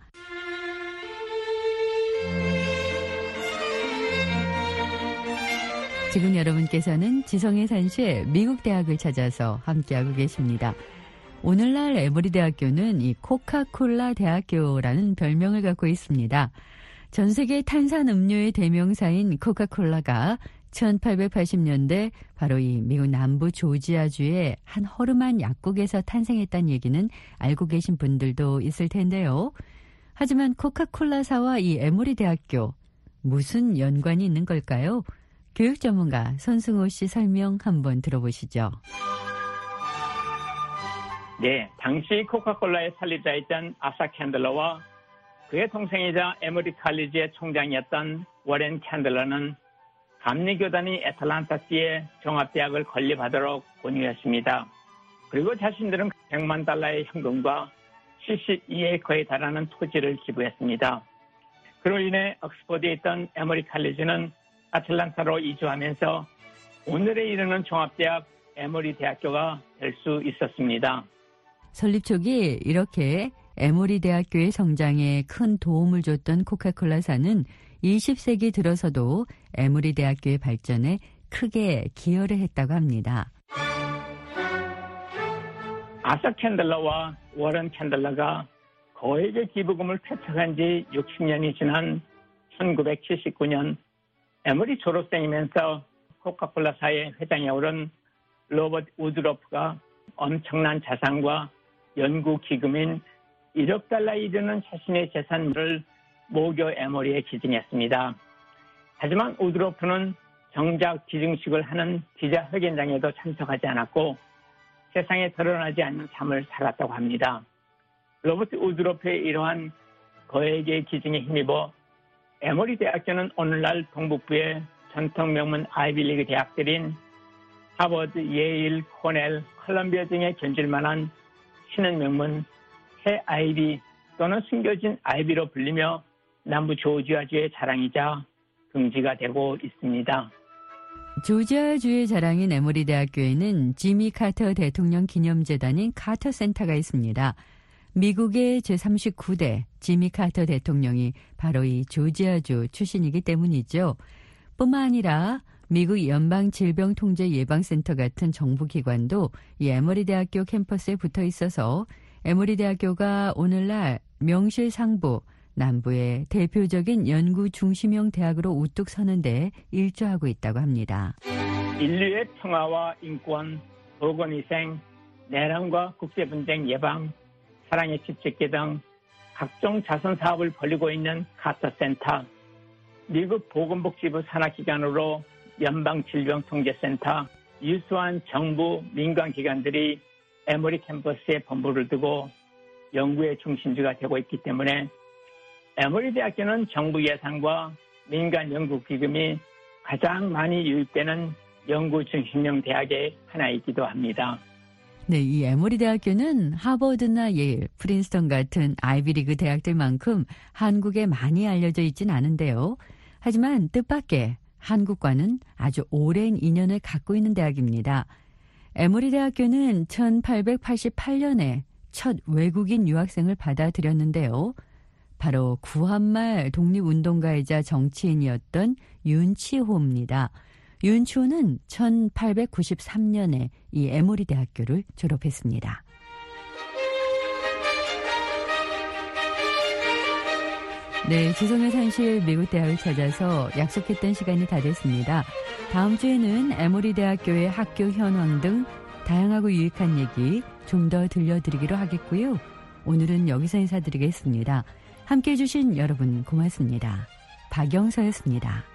지금 여러분께서는 지성의 산시의 미국 대학을 찾아서 함께하고 계십니다. 오늘날 에모리 대학교는 이 코카콜라 대학교라는 별명을 갖고 있습니다. 전 세계 탄산 음료의 대명사인 코카콜라가 천팔백팔십 년대 바로 이 미국 남부 조지아주의 한 허름한 약국에서 탄생했다는 얘기는 알고 계신 분들도 있을 텐데요. 하지만 코카콜라사와 이 에모리 대학교 무슨 연관이 있는 걸까요? 교육 전문가 손승호 씨 설명 한번 들어보시죠. 네, 당시 코카콜라의 설립자였던 아사 캔들러와 그의 동생이자 에모리 칼리지의 총장이었던 워렌 캔들러는 감리교단이 애틀란타시의 종합대학을 건립하도록 권유했습니다. 그리고 자신들은 백만 달러의 현금과 칠십이 에이커에 달하는 토지를 기부했습니다. 그로 인해 옥스퍼드에 있던 에모리 칼리지는 아틀란타로 이주하면서 오늘에 이르는 종합대학 에모리 대학교가 될 수 있었습니다. 설립 초기 이렇게 에모리 대학교의 성장에 큰 도움을 줬던 코카콜라사는 이십 세기 들어서도 에모리 대학교의 발전에 크게 기여를 했다고 합니다. 아서 캔들러와 워런 캔들러가 거액의 기부금을 퇴척한 지 육십 년이 지난 천구백칠십구 년 에모리 졸업생이면서 코카콜라사의 회장에 오른 로버트 우드로프가 엄청난 자산과 연구 기금인 일억 달러에 이르는 자신의 재산을 모교 에모리에 기증했습니다. 하지만 우드로프는 정작 기증식을 하는 기자회견장에도 참석하지 않았고 세상에 드러나지 않는 삶을 살았다고 합니다. 로버트 우드로프의 이러한 거액의 기증에 힘입어 에모리 대학교는 오늘날 동북부의 전통 명문 아이비리그 대학들인 하버드, 예일, 코넬, 컬럼비아 등에 견줄만한 신은 명문 새 아이비 또는 숨겨진 아이비로 불리며 남부 조지아주의 자랑이자 긍지가 되고 있습니다. 조지아주의 자랑인 에모리 대학교에는 지미 카터 대통령 기념재단인 카터 센터가 있습니다. 미국의 제삼십구 대 지미 카터 대통령이 바로 이 조지아주 출신이기 때문이죠. 뿐만 아니라 미국 연방질병통제예방센터 같은 정부기관도 이 에모리 대학교 캠퍼스에 붙어 있어서 에모리 대학교가 오늘날 명실상부 남부의 대표적인 연구 중심형 대학으로 우뚝 서는데 일조하고 있다고 합니다. 인류의 평화와 인권, 보건위생, 내란과 국제분쟁 예방, 사랑의 집짓기 등 각종 자선 사업을 벌이고 있는 카터센터, 미국 보건복지부 산하기관으로 연방질병통제센터, 유수한 정부, 민간기관들이 에모리 캠퍼스에 본부를 두고 연구의 중심지가 되고 있기 때문에 에모리 대학교는 정부 예산과 민간 연구기금이 가장 많이 유입되는 연구 중심형 대학의 하나이기도 합니다. 네, 이 에모리 대학교는 하버드나 예일, 프린스턴 같은 아이비리그 대학들만큼 한국에 많이 알려져 있진 않은데요. 하지만 뜻밖의 한국과는 아주 오랜 인연을 갖고 있는 대학입니다. 에모리 대학교는 천팔백팔십팔 년에 첫 외국인 유학생을 받아들였는데요. 바로 구한말 독립운동가이자 정치인이었던 윤치호입니다. 윤치호는 천팔백구십삼 년에 이 에모리 대학교를 졸업했습니다. 네, 지성의 산실 미국 대학을 찾아서 약속했던 시간이 다 됐습니다. 다음 주에는 에모리 대학교의 학교 현황 등 다양하고 유익한 얘기 좀 더 들려드리기로 하겠고요. 오늘은 여기서 인사드리겠습니다. 함께해 주신 여러분 고맙습니다. 박영서였습니다.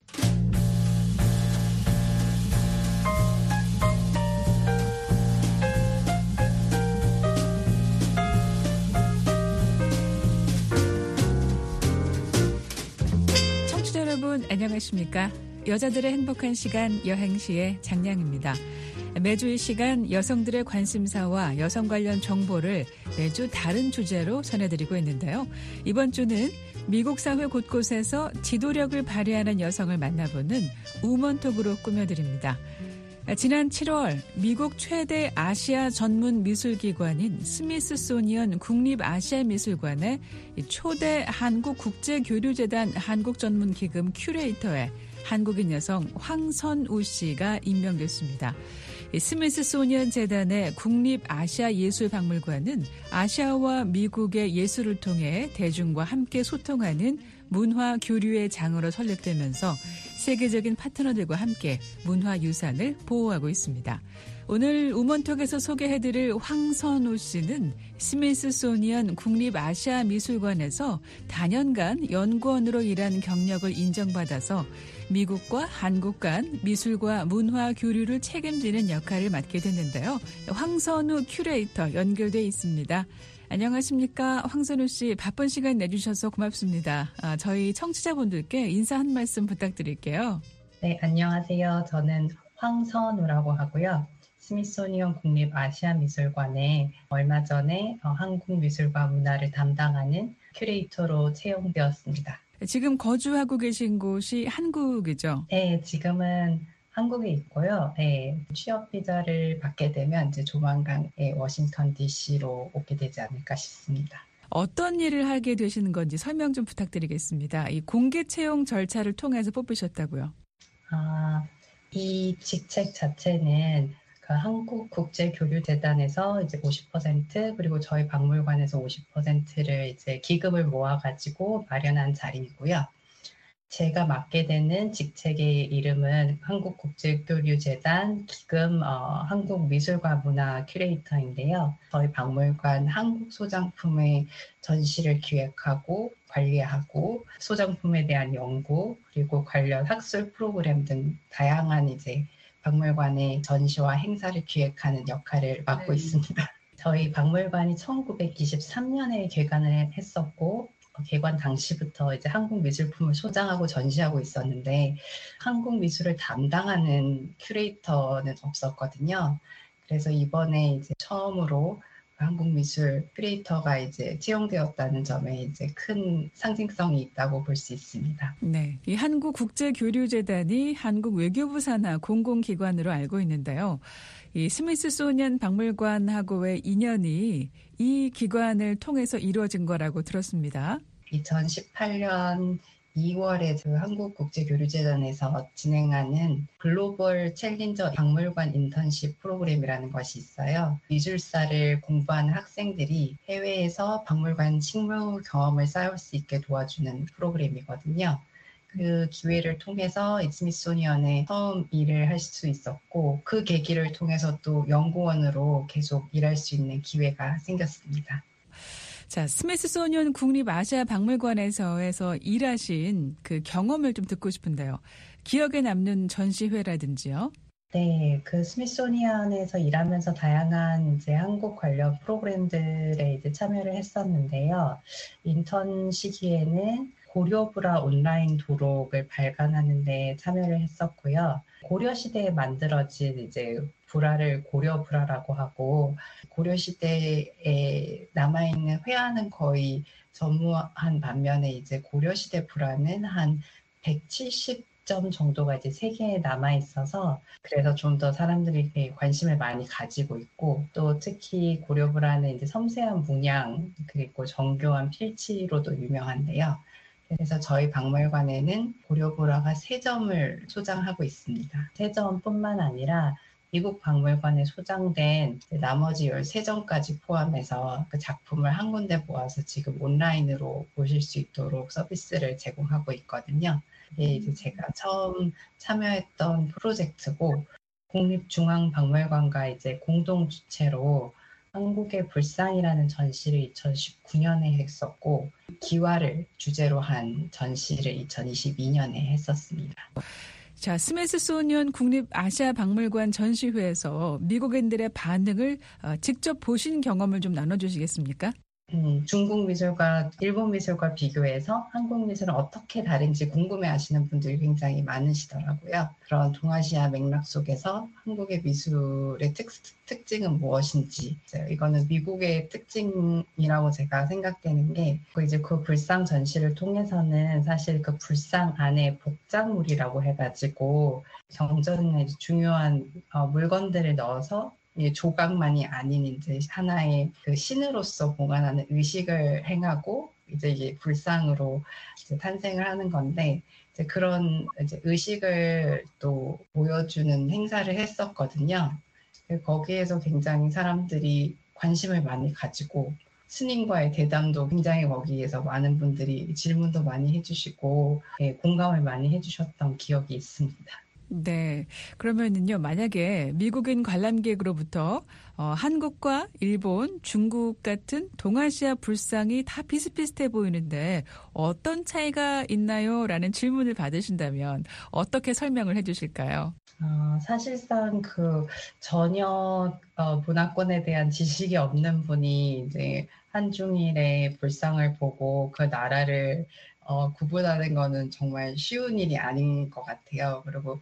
청취자 여러분 안녕하십니까? 여자들의 행복한 시간 여행시의 장량입니다. 매주 이 시간 여성들의 관심사와 여성 관련 정보를 매주 다른 주제로 전해드리고 있는데요. 이번 주는 미국 사회 곳곳에서 지도력을 발휘하는 여성을 만나보는 우먼톡으로 꾸며드립니다. 지난 칠월 미국 최대 아시아 전문 미술기관인 스미스소니언 국립아시아미술관의 초대 한국국제교류재단 한국전문기금 큐레이터에 한국인 여성 황선우 씨가 임명됐습니다. 스미스소니언 재단의 국립아시아예술박물관은 아시아와 미국의 예술을 통해 대중과 함께 소통하는 문화 교류의 장으로 설립되면서 세계적인 파트너들과 함께 문화유산을 보호하고 있습니다. 오늘 우먼톡에서 소개해드릴 황선우 씨는 스미스소니언 국립아시아미술관에서 다년간 연구원으로 일한 경력을 인정받아서 미국과 한국 간 미술과 문화 교류를 책임지는 역할을 맡게 됐는데요. 황선우 큐레이터 연결돼 있습니다. 안녕하십니까. 황선우 씨, 바쁜 시간 내주셔서 고맙습니다. 아, 저희 청취자분들께 인사 한 말씀 부탁드릴게요. 네, 안녕하세요. 저는 황선우라고 하고요. 스미소니언 국립아시아미술관에 얼마 전에 한국미술과 문화를 담당하는 큐레이터로 채용되었습니다. 지금 거주하고 계신 곳이 한국이죠? 네, 지금은 한국에 있고요. 네, 취업 비자를 받게 되면 이제 조만간 워싱턴 디씨로 오게 되지 않을까 싶습니다. 어떤 일을 하게 되시는 건지 설명 좀 부탁드리겠습니다. 이 공개 채용 절차를 통해서 뽑히셨다고요? 아, 이 직책 자체는 그 한국국제교류재단에서 이제 오십 퍼센트 그리고 저희 박물관에서 오십 퍼센트를 이제 기금을 모아가지고 마련한 자리이고요. 제가 맡게 되는 직책의 이름은 한국국제교류재단 기금 어, 한국미술과 문화 큐레이터인데요. 저희 박물관 한국 소장품의 전시를 기획하고 관리하고 소장품에 대한 연구 그리고 관련 학술 프로그램 등 다양한 이제 박물관의 전시와 행사를 기획하는 역할을 맡고 네. 있습니다. 저희 박물관이 천구백이십삼 년에 개관을 했었고 개관 당시부터 이제 한국 미술품을 소장하고 전시하고 있었는데 한국 미술을 담당하는 큐레이터는 없었거든요. 그래서 이번에 이제 처음으로 한국 미술 큐레이터가 이제 채용되었다는 점에 이제 큰 상징성이 있다고 볼 수 있습니다. 네, 이 한국국제교류재단이 한국 외교부 산하 공공기관으로 알고 있는데요. 이 스미스소니언 박물관하고의 인연이 이 기관을 통해서 이루어진 거라고 들었습니다. 이천십팔 년 이월에 그 한국국제교류재단에서 진행하는 글로벌 챌린저 박물관 인턴십 프로그램이라는 것이 있어요. 미술사를 공부하는 학생들이 해외에서 박물관 식물 경험을 쌓을 수 있게 도와주는 프로그램이거든요. 그 기회를 통해서 스미소니언에 처음 일을 할 수 있었고 그 계기를 통해서 또 연구원으로 계속 일할 수 있는 기회가 생겼습니다. 자, 스미스소니언 국립아시아박물관에서 일하신 그 경험을 좀 듣고 싶은데요. 기억에 남는 전시회라든지요. 네, 그 스미소니언에서 일하면서 다양한 이제 한국 관련 프로그램들에 이제 참여를 했었는데요. 인턴 시기에는 고려불화 온라인 도록을 발간하는 데 참여를 했었고요. 고려시대에 만들어진 이제 불화를 고려불화라고 하고 고려시대에 남아있는 회화는 거의 전무한 반면에 이제 고려시대 불화는 한 백칠십 점 정도가 이제 세계에 남아있어서 그래서 좀 더 사람들이 관심을 많이 가지고 있고 또 특히 고려불화는 이제 섬세한 문양 그리고 정교한 필치로도 유명한데요. 그래서 저희 박물관에는 고려불화가 세 점을 소장하고 있습니다. 세 점뿐만 아니라 미국 박물관에 소장된 나머지 열세 점까지 포함해서 그 작품을 한 군데 모아서 지금 온라인으로 보실 수 있도록 서비스를 제공하고 있거든요. 이게 이제 제가 처음 참여했던 프로젝트고 국립중앙박물관과 이제 공동 주최로 한국의 불상이라는 전시를 이천십구 년에 했었고 기와를 주제로 한 전시를 이천이십이 년에 했었습니다. 자, 스미스소니언 국립아시아박물관 전시회에서 미국인들의 반응을 직접 보신 경험을 좀 나눠주시겠습니까? 음, 중국 미술과 일본 미술과 비교해서 한국 미술은 어떻게 다른지 궁금해하시는 분들이 굉장히 많으시더라고요. 그런 동아시아 맥락 속에서 한국의 미술의 특, 특징은 무엇인지 이거는 미국의 특징이라고 제가 생각되는 게 이제 그 불상 전시를 통해서는 사실 그 불상 안에 복작물이라고 해가지고 경전에 중요한 어, 물건들을 넣어서 조각만이 아닌 이제 하나의 그 신으로서 보관하는 의식을 행하고 이제 이게 불상으로 이제 탄생을 하는 건데 이제 그런 이제 의식을 또 보여주는 행사를 했었거든요. 거기에서 굉장히 사람들이 관심을 많이 가지고 스님과의 대담도 굉장히 거기에서 많은 분들이 질문도 많이 해주시고 예, 공감을 많이 해주셨던 기억이 있습니다. 네. 그러면은요, 만약에 미국인 관람객으로부터 어, 한국과 일본, 중국 같은 동아시아 불상이 다 비슷비슷해 보이는데 어떤 차이가 있나요? 라는 질문을 받으신다면 어떻게 설명을 해 주실까요? 어, 사실상 그 전혀 어, 문화권에 대한 지식이 없는 분이 이제 한중일의 불상을 보고 그 나라를 어, 구분하는 거는 정말 쉬운 일이 아닌 것 같아요. 그리고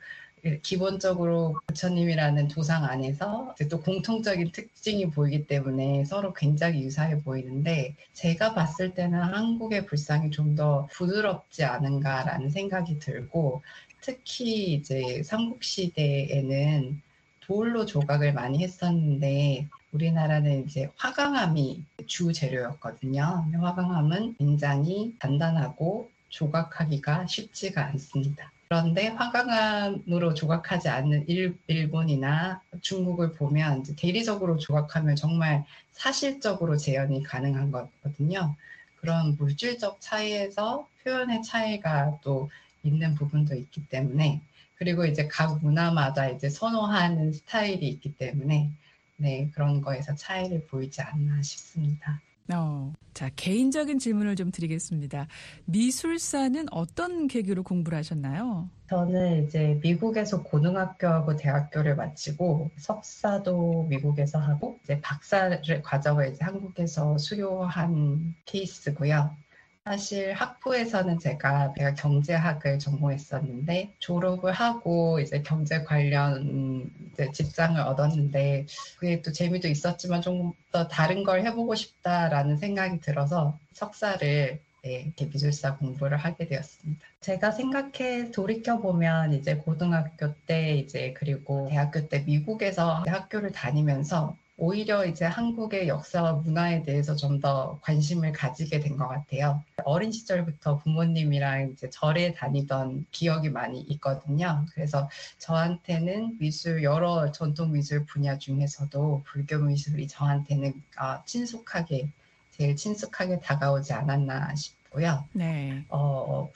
기본적으로 부처님이라는 도상 안에서 또 공통적인 특징이 보이기 때문에 서로 굉장히 유사해 보이는데 제가 봤을 때는 한국의 불상이 좀 더 부드럽지 않은가라는 생각이 들고 특히 이제 삼국시대에는 돌로 조각을 많이 했었는데 우리나라는 이제 화강암이 주 재료였거든요. 화강암은 굉장히 단단하고 조각하기가 쉽지가 않습니다. 그런데 화강암으로 조각하지 않는 일, 일본이나 중국을 보면 이제 대리적으로 조각하면 정말 사실적으로 재현이 가능한 거거든요. 그런 물질적 차이에서 표현의 차이가 또 있는 부분도 있기 때문에, 그리고 이제 각 문화마다 이제 선호하는 스타일이 있기 때문에 네, 그런 거에서 차이를 보이지 않나 싶습니다. 어, 자, 개인적인 질문을 좀 드리겠습니다. 미술사는 어떤 계기로 공부를 하셨나요? 저는 이제 미국에서 고등학교하고 대학교를 마치고 석사도 미국에서 하고 이제 박사 과정을 이제 한국에서 수료한 케이스고요. 사실 학부에서는 제가 제가 경제학을 전공했었는데 졸업을 하고 이제 경제 관련 이제 직장을 얻었는데 그게 또 재미도 있었지만 좀 더 다른 걸 해보고 싶다라는 생각이 들어서 석사를 네, 이렇게 미술사 공부를 하게 되었습니다. 제가 생각해 돌이켜보면 이제 고등학교 때 이제 그리고 대학교 때 미국에서 학교를 다니면서 오히려 이제 한국의 역사와 문화에 대해서 좀 더 관심을 가지게 된 것 같아요. 어린 시절부터 부모님이랑 이제 절에 다니던 기억이 많이 있거든요. 그래서 저한테는 미술, 여러 전통 미술 분야 중에서도 불교 미술이 저한테는 어, 친숙하게, 제일 친숙하게 다가오지 않았나 싶고요. 네. 어,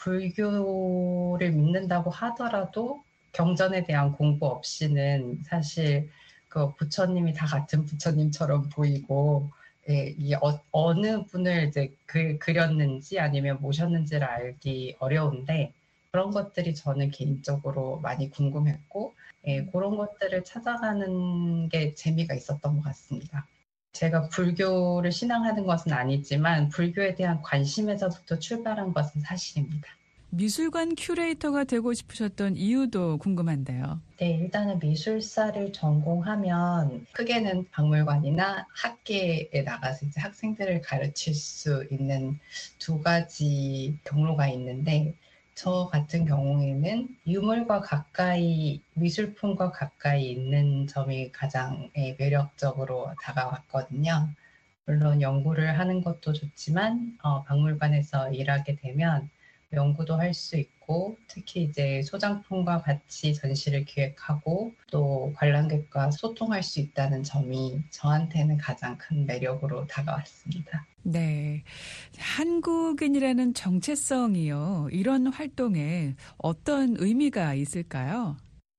불교를 믿는다고 하더라도 경전에 대한 공부 없이는 사실 그 부처님이 다 같은 부처님처럼 보이고, 예, 이 어, 어느 분을 이제 그, 그렸는지 아니면 모셨는지를 알기 어려운데 그런 것들이 저는 개인적으로 많이 궁금했고, 예, 그런 것들을 찾아가는 게 재미가 있었던 것 같습니다. 제가 불교를 신앙하는 것은 아니지만 불교에 대한 관심에서부터 출발한 것은 사실입니다. 미술관 큐레이터가 되고 싶으셨던 이유도 궁금한데요. 네, 일단은 미술사를 전공하면 크게는 박물관이나 학계에 나가서 이제 학생들을 가르칠 수 있는 두 가지 경로가 있는데, 저 같은 경우에는 유물과 가까이, 미술품과 가까이 있는 점이 가장 매력적으로 다가왔거든요. 물론 연구를 하는 것도 좋지만 어, 박물관에서 일하게 되면 연구도 할 수 있고, 특히 이제 소장품과 같이 전시를 기획하고 또 관람객과 소통할 수 있다는 점이 저한테는 가장 큰 매력으로 다가왔습니다. 네, 한국인이라는 정체성이요, 이런 활동에 어떤 의미가 있을까요?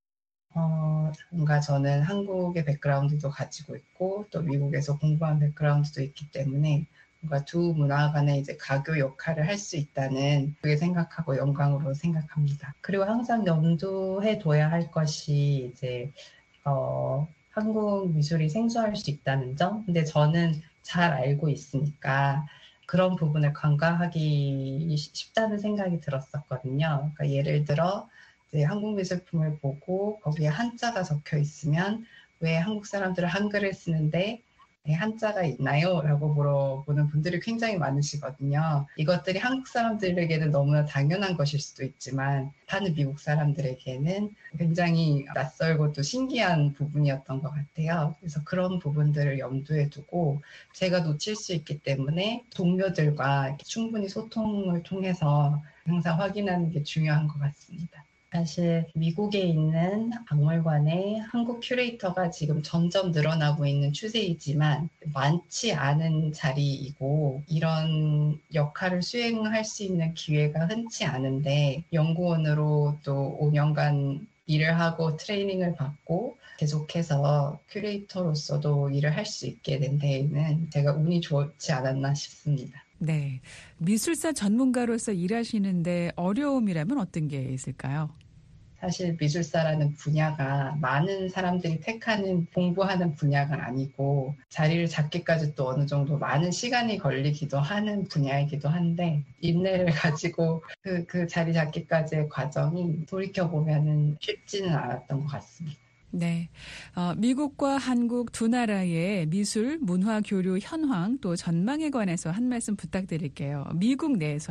어, 뭔가 저는 한국의 백그라운드도 가지고 있고 또 미국에서 공부한 백그라운드도 있기 때문에 뭔가 두 문화 간의 이제 가교 역할을 할 수 있다는 그게 생각하고 영광으로 생각합니다. 그리고 항상 염두해 둬야 할 것이 이제 어, 한국 미술이 생소할 수 있다는 점. 근데 저는 잘 알고 있으니까 그런 부분을 간과하기 쉽다는 생각이 들었었거든요. 그러니까 예를 들어 이제 한국 미술품을 보고 거기에 한자가 적혀 있으면 왜 한국 사람들은 한글을 쓰는데 한자가 있나요? 라고 물어보는 분들이 굉장히 많으시거든요. 이것들이 한국 사람들에게는 너무나 당연한 것일 수도 있지만 다른 미국 사람들에게는 굉장히 낯설고 또 신기한 부분이었던 것 같아요. 그래서 그런 부분들을 염두에 두고 제가 놓칠 수 있기 때문에 동료들과 충분히 소통을 통해서 항상 확인하는 게 중요한 것 같습니다. 사실 미국에 있는 박물관에 한국 큐레이터가 지금 점점 늘어나고 있는 추세이지만 많지 않은 자리이고 이런 역할을 수행할 수 있는 기회가 흔치 않은데 연구원으로 또 오 년간 일을 하고 트레이닝을 받고 계속해서 큐레이터로서도 일을 할 수 있게 된 데에는 제가 운이 좋지 않았나 싶습니다. 네, 미술사 전문가로서 일하시는데 어려움이라면 어떤 게 있을까요? 사실 미술사라는 분야가 많은 사람들이 택하는 공부하는 분야가 아니고 자리를 잡기까지 또 어느 정도 많은 시간이 걸리기도 하는 분야이기도 한데 인내를 가지고 그, 그 자리 잡기까지의 과정이 돌이켜보면은 쉽지는 않았던 것 같습니다. 네, 어, 미국과 한국 두 나라의 미술, 문화 교류 현황 또 전망에 관해서 한 말씀 부탁드릴게요. 미국 내에서요.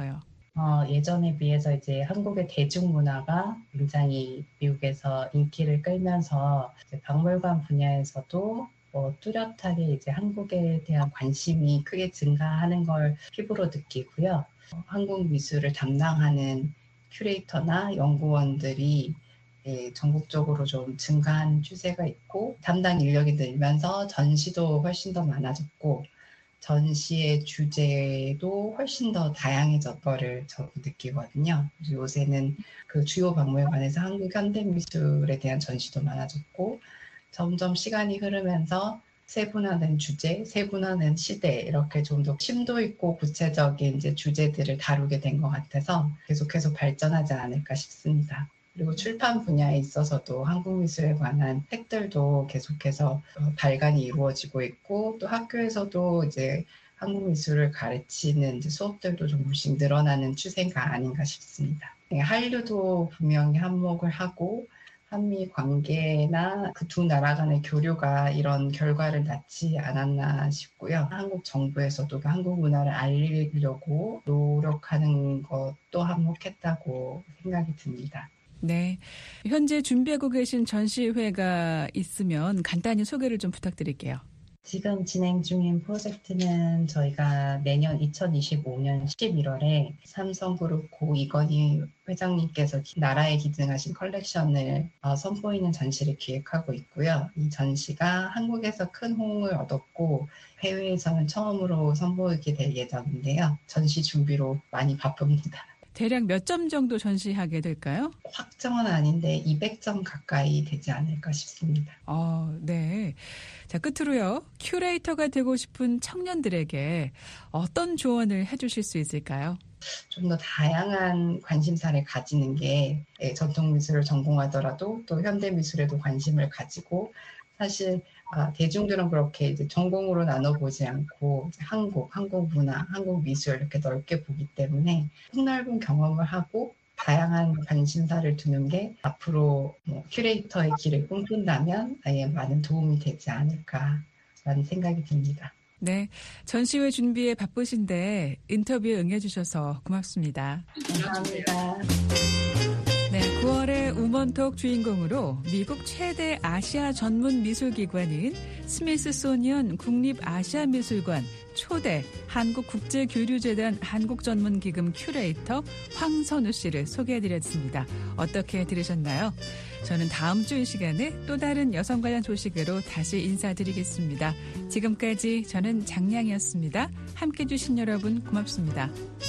어, 예전에 비해서 이제 한국의 대중문화가 굉장히 미국에서 인기를 끌면서 이제 박물관 분야에서도 뭐 뚜렷하게 이제 한국에 대한 관심이 크게 증가하는 걸 피부로 느끼고요. 어, 한국 미술을 담당하는 큐레이터나 연구원들이 예, 전국적으로 좀 증가한 추세가 있고 담당 인력이 늘면서 전시도 훨씬 더 많아졌고 전시의 주제도 훨씬 더 다양해졌던 거를 저도 느끼거든요. 요새는 그 주요 박물관에서 한국 현대미술에 대한 전시도 많아졌고 점점 시간이 흐르면서 세분화된 주제, 세분화된 시대 이렇게 좀 더 심도 있고 구체적인 이제 주제들을 다루게 된 것 같아서 계속해서 발전하지 않을까 싶습니다. 그리고 출판 분야에 있어서도 한국 미술에 관한 책들도 계속해서 발간이 이루어지고 있고 또 학교에서도 이제 한국 미술을 가르치는 이제 수업들도 조금씩 늘어나는 추세가 아닌가 싶습니다. 한류도 분명히 한몫을 하고 한미 관계나 그 두 나라 간의 교류가 이런 결과를 낳지 않았나 싶고요. 한국 정부에서도 한국 문화를 알리려고 노력하는 것도 한몫했다고 생각이 듭니다. 네. 현재 준비하고 계신 전시회가 있으면 간단히 소개를 좀 부탁드릴게요. 지금 진행 중인 프로젝트는 저희가 내년 이천이십오년 십일월에 삼성그룹 고 이건희 회장님께서 나라에 기증하신 컬렉션을 선보이는 전시를 기획하고 있고요. 이 전시가 한국에서 큰 호응을 얻었고 해외에서는 처음으로 선보이게 될 예정인데요. 전시 준비로 많이 바쁩니다. 대략 몇 점 정도 전시하게 될까요? 확정은 아닌데 이백 점 가까이 되지 않을까 싶습니다. 어, 네. 자, 끝으로요. 큐레이터가 되고 싶은 청년들에게 어떤 조언을 해주실 수 있을까요? 좀 더 다양한 관심사를 가지는 게 전통미술을 전공하더라도 또 현대미술에도 관심을 가지고 사실 아, 대중들은 그렇게 이제 전공으로 나눠보지 않고 이제 한국, 한국 문화, 한국 미술 이렇게 넓게 보기 때문에 폭넓은 경험을 하고 다양한 관심사를 두는 게 앞으로 뭐 큐레이터의 길을 꿈꾼다면 아예 많은 도움이 되지 않을까라는 생각이 듭니다. 네, 전시회 준비에 바쁘신데 인터뷰에 응해주셔서 고맙습니다. 감사합니다. 네, 구월의 우먼톡 주인공으로 미국 최대 아시아 전문 미술기관인 스미스소니언 국립아시아미술관 초대 한국국제교류재단 한국전문기금 큐레이터 황선우 씨를 소개해드렸습니다. 어떻게 들으셨나요? 저는 다음 주 이 시간에 또 다른 여성 관련 소식으로 다시 인사드리겠습니다. 지금까지 저는 장량이었습니다. 함께해 주신 여러분 고맙습니다.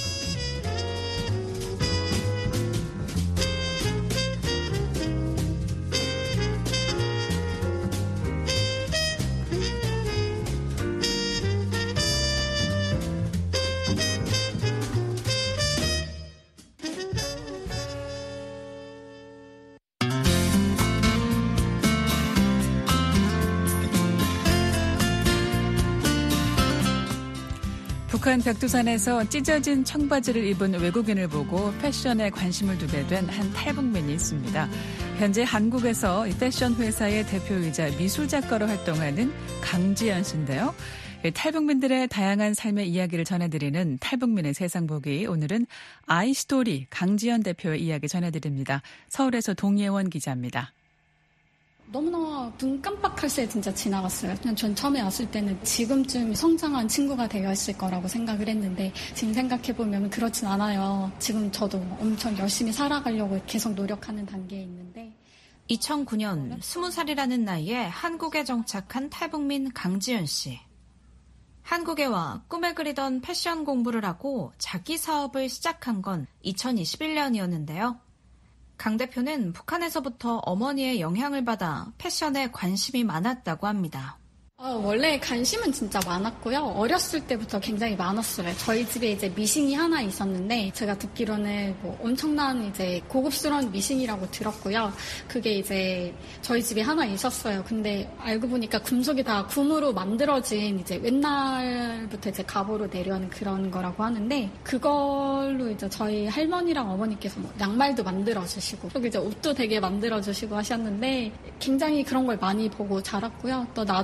북한 백두산에서 찢어진 청바지를 입은 외국인을 보고 패션에 관심을 두게 된 한 탈북민이 있습니다. 현재 한국에서 패션 회사의 대표이자 미술작가로 활동하는 강지연 씨인데요. 탈북민들의 다양한 삶의 이야기를 전해드리는 탈북민의 세상보기, 오늘은 아이스토리 강지연 대표의 이야기 전해드립니다. 서울에서 동예원 기자입니다. 너무나 눈 깜빡할 새 진짜 지나갔어요. 그냥 전 처음에 왔을 때는 지금쯤 성장한 친구가 되어 있을 거라고 생각을 했는데 지금 생각해보면 그렇진 않아요. 지금 저도 엄청 열심히 살아가려고 계속 노력하는 단계에 있는데. 이천구 년 스무 살이라는 나이에 한국에 정착한 탈북민 강지연 씨. 한국에 와 꿈에 그리던 패션 공부를 하고 자기 사업을 시작한 건 이천이십일 년이었는데요. 강 대표는 북한에서부터 어머니의 영향을 받아 패션에 관심이 많았다고 합니다. 어, 원래 관심은 진짜 많았고요. 어렸을 때부터 굉장히 많았어요. 저희 집에 이제 미싱이 하나 있었는데 제가 듣기로는 뭐 엄청난 이제 고급스러운 미싱이라고 들었고요. 그게 이제 저희 집에 하나 있었어요. 근데 알고 보니까 금속이 다 금으로 만들어진 이제 옛날부터 이제 갑오로 내려오는 그런 거라고 하는데 그걸로 이제 저희 할머니랑 어머니께서 뭐 양말도 만들어 주시고 그리고 이제 옷도 되게 만들어 주시고 하셨는데 굉장히 그런 걸 많이 보고 자랐고요. 또 나중에 커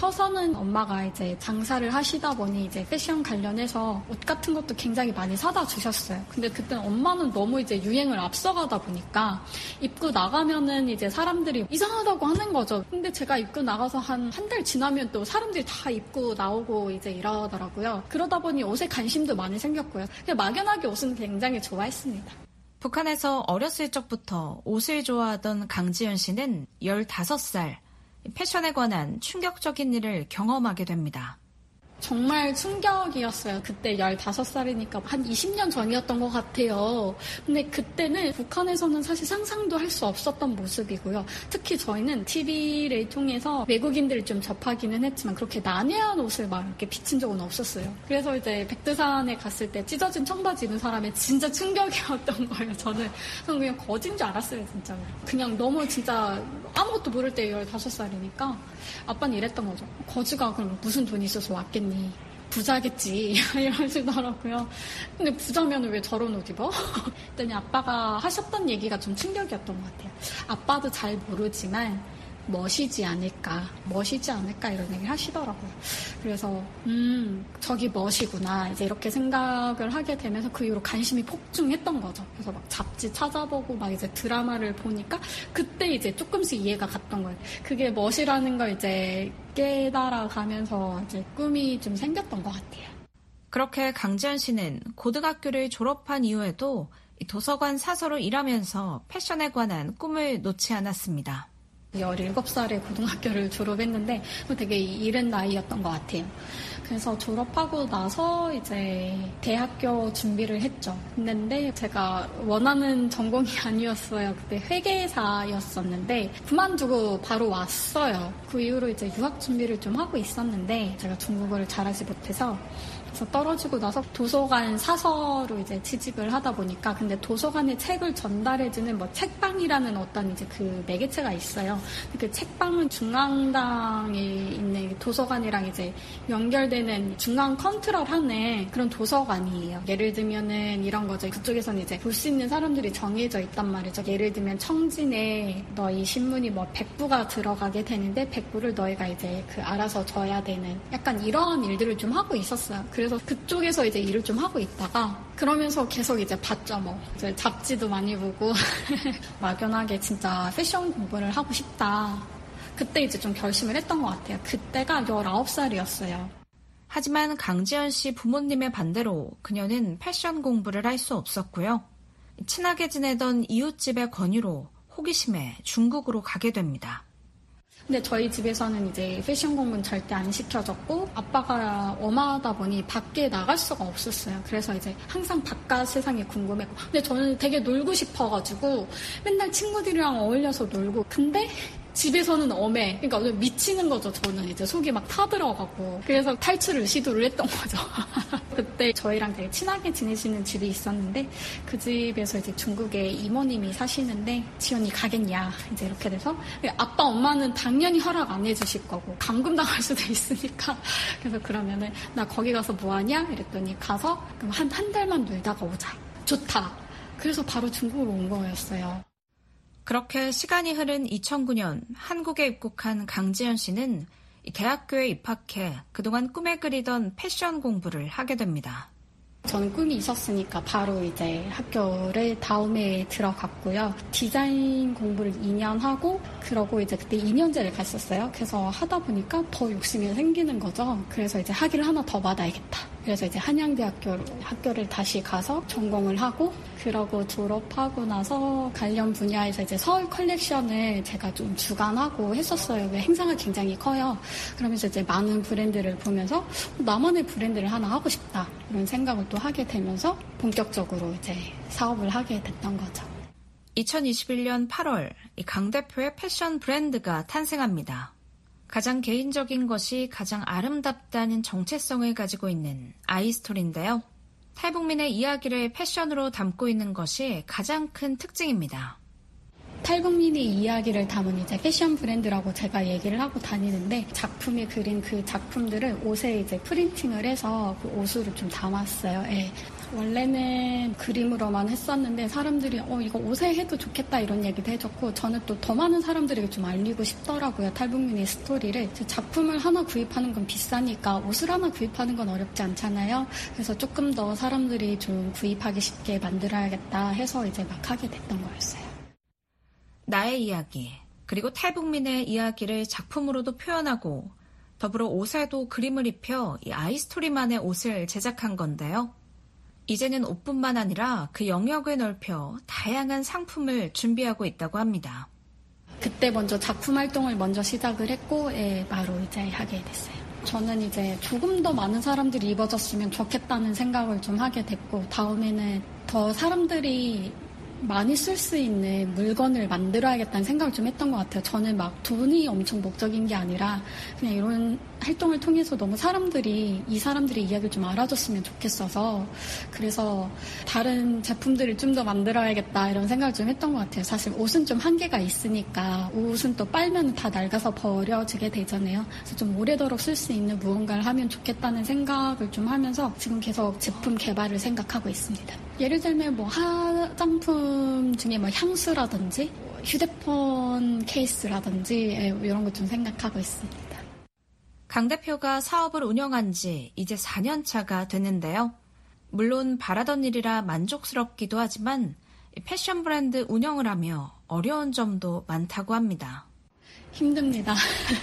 커서는 엄마가 이제 장사를 하시다 보니 이제 패션 관련해서 옷 같은 것도 굉장히 많이 사다 주셨어요. 근데 그때는 엄마는 너무 이제 유행을 앞서가다 보니까 입고 나가면은 이제 사람들이 이상하다고 하는 거죠. 근데 제가 입고 나가서 한 한 달 지나면 또 사람들이 다 입고 나오고 이제 이러더라고요. 그러다 보니 옷에 관심도 많이 생겼고요. 그냥 막연하게 옷은 굉장히 좋아했습니다. 북한에서 어렸을 적부터 옷을 좋아하던 강지연 씨는 열다섯 살 패션에 관한 충격적인 일을 경험하게 됩니다. 정말 충격이었어요. 그때 열다섯 살이니까 한 이십 년 전이었던 것 같아요. 근데 그때는 북한에서는 사실 상상도 할 수 없었던 모습이고요. 특히 저희는 티비를 통해서 외국인들을 좀 접하기는 했지만 그렇게 난해한 옷을 막 이렇게 비친 적은 없었어요. 그래서 이제 백두산에 갔을 때 찢어진 청바지 입은 사람이 진짜 충격이었던 거예요. 저는, 저는 그냥 거진 줄 알았어요, 진짜. 그냥 너무 진짜 아무것도 모를 때 열다섯 살이니까 아빠는 이랬던 거죠. 거지가 그럼 무슨 돈이 있어서 왔겠니? 부자겠지 이러시더라고요. 근데 부자면 왜 저런 옷 입어? 그랬더니 아빠가 하셨던 얘기가 좀 충격이었던 것 같아요. 아빠도 잘 모르지만 멋이지 않을까, 멋이지 않을까 이런 얘기를 하시더라고요. 그래서 음 저기 멋이구나 이제 이렇게 생각을 하게 되면서 그 이후로 관심이 폭증했던 거죠. 그래서 막 잡지 찾아보고 막 이제 드라마를 보니까 그때 이제 조금씩 이해가 갔던 거예요. 그게 멋이라는 걸 이제 깨달아가면서 이제 꿈이 좀 생겼던 것 같아요. 그렇게 강지연 씨는 고등학교를 졸업한 이후에도 도서관 사서로 일하면서 패션에 관한 꿈을 놓지 않았습니다. 열일곱 살에 고등학교를 졸업했는데 되게 이른 나이였던 것 같아요. 그래서 졸업하고 나서 이제 대학교 준비를 했죠. 근데 제가 원하는 전공이 아니었어요. 그때 회계사였었는데 그만두고 바로 왔어요. 그 이후로 이제 유학 준비를 좀 하고 있었는데 제가 중국어를 잘하지 못해서 그래서 떨어지고 나서 도서관 사서로 이제 취직을 하다 보니까 근데 도서관에 책을 전달해주는 뭐 책방이라는 어떤 이제 그 매개체가 있어요. 그 책방은 중앙당에 있는 도서관이랑 이제 연결되는 중앙 컨트롤하는 그런 도서관이에요. 예를 들면은 이런 거죠. 그쪽에서는 이제 볼 수 있는 사람들이 정해져 있단 말이죠. 예를 들면 청진에 너희 신문이 뭐 백 부가 들어가게 되는데 백 부를 너희가 이제 그 알아서 줘야 되는 약간 이런 일들을 좀 하고 있었어요. 그래서 그쪽에서 이제 일을 좀 하고 있다가 그러면서 계속 이제 봤죠. 뭐 이제 잡지도 많이 보고 막연하게 진짜 패션 공부를 하고 싶다. 그때 이제 좀 결심을 했던 것 같아요. 그때가 열아홉 살이었어요. 하지만 강지연 씨 부모님의 반대로 그녀는 패션 공부를 할 수 없었고요. 친하게 지내던 이웃집의 권유로 호기심에 중국으로 가게 됩니다. 근데 저희 집에서는 이제 패션 공부는 절대 안 시켜줬고 아빠가 엄하다 보니 밖에 나갈 수가 없었어요. 그래서 이제 항상 바깥 세상이 궁금했고 근데 저는 되게 놀고 싶어가지고 맨날 친구들이랑 어울려서 놀고 근데 집에서는 엄해. 그러니까 미치는 거죠. 저는 이제 속이 막 타들어가고 그래서 탈출을 시도를 했던 거죠. 그때 저희랑 되게 친하게 지내시는 집이 있었는데 그 집에서 이제 중국에 이모님이 사시는데 지연이 가겠냐 이제 이렇게 돼서 아빠 엄마는 당연히 허락 안 해주실 거고 감금당할 수도 있으니까 그래서 그러면은 나 거기 가서 뭐하냐 이랬더니 가서 그럼 한 한 달만 놀다가 오자. 좋다. 그래서 바로 중국으로 온 거였어요. 그렇게 시간이 흐른 이천구 년 한국에 입국한 강지연 씨는 대학교에 입학해 그동안 꿈에 그리던 패션 공부를 하게 됩니다. 저는 꿈이 있었으니까 바로 이제 학교를 다음에 들어갔고요. 디자인 공부를 이 년 하고 그러고 이제 그때 이 년제를 갔었어요. 그래서 하다 보니까 더 욕심이 생기는 거죠. 그래서 이제 학위를 하나 더 받아야겠다. 그래서 이제 한양대학교 학교를 다시 가서 전공을 하고 그러고 졸업하고 나서 관련 분야에서 이제 서울 컬렉션을 제가 좀 주관하고 했었어요. 왜 행사가 굉장히 커요. 그러면서 이제 많은 브랜드를 보면서 나만의 브랜드를 하나 하고 싶다. 이런 생각을 또 하게 되면서 본격적으로 이제 사업을 하게 됐던 거죠. 이천이십일 년 팔월 이 강 대표의 패션 브랜드가 탄생합니다. 가장 개인적인 것이 가장 아름답다는 정체성을 가지고 있는 아이스토리인데요. 탈북민의 이야기를 패션으로 담고 있는 것이 가장 큰 특징입니다. 탈북민의 이야기를 담은 이제 패션 브랜드라고 제가 얘기를 하고 다니는데 작품이 그린 그 작품들을 옷에 이제 프린팅을 해서 그 옷으로 좀 담았어요. 예. 원래는 그림으로만 했었는데 사람들이 어 이거 옷에 해도 좋겠다 이런 얘기도 해줬고 저는 또 더 많은 사람들에게 좀 알리고 싶더라고요. 탈북민의 스토리를. 작품을 하나 구입하는 건 비싸니까 옷을 하나 구입하는 건 어렵지 않잖아요. 그래서 조금 더 사람들이 좀 구입하기 쉽게 만들어야겠다 해서 이제 막 하게 됐던 거였어요. 나의 이야기, 그리고 탈북민의 이야기를 작품으로도 표현하고 더불어 옷에도 그림을 입혀 이 아이스토리만의 옷을 제작한 건데요. 이제는 옷뿐만 아니라 그 영역을 넓혀 다양한 상품을 준비하고 있다고 합니다. 그때 먼저 작품 활동을 먼저 시작을 했고 예, 바로 이제 하게 됐어요. 저는 이제 조금 더 많은 사람들이 입어줬으면 좋겠다는 생각을 좀 하게 됐고 다음에는 더 사람들이 많이 쓸 수 있는 물건을 만들어야겠다는 생각을 좀 했던 것 같아요. 저는 막 돈이 엄청 목적인 게 아니라 그냥 이런 활동을 통해서 너무 사람들이 이 사람들의 이야기를 좀 알아줬으면 좋겠어서 그래서 다른 제품들을 좀 더 만들어야겠다 이런 생각을 좀 했던 것 같아요. 사실 옷은 좀 한계가 있으니까 옷은 또 빨면 다 낡아서 버려지게 되잖아요. 그래서 좀 오래도록 쓸 수 있는 무언가를 하면 좋겠다는 생각을 좀 하면서 지금 계속 제품 개발을 생각하고 있습니다. 예를 들면 뭐 화장품 중에 뭐 향수라든지 휴대폰 케이스라든지 이런 거 좀 생각하고 있습니다. 강 대표가 사업을 운영한 지 이제 사 년 차가 됐는데요. 물론 바라던 일이라 만족스럽기도 하지만 패션 브랜드 운영을 하며 어려운 점도 많다고 합니다. 힘듭니다.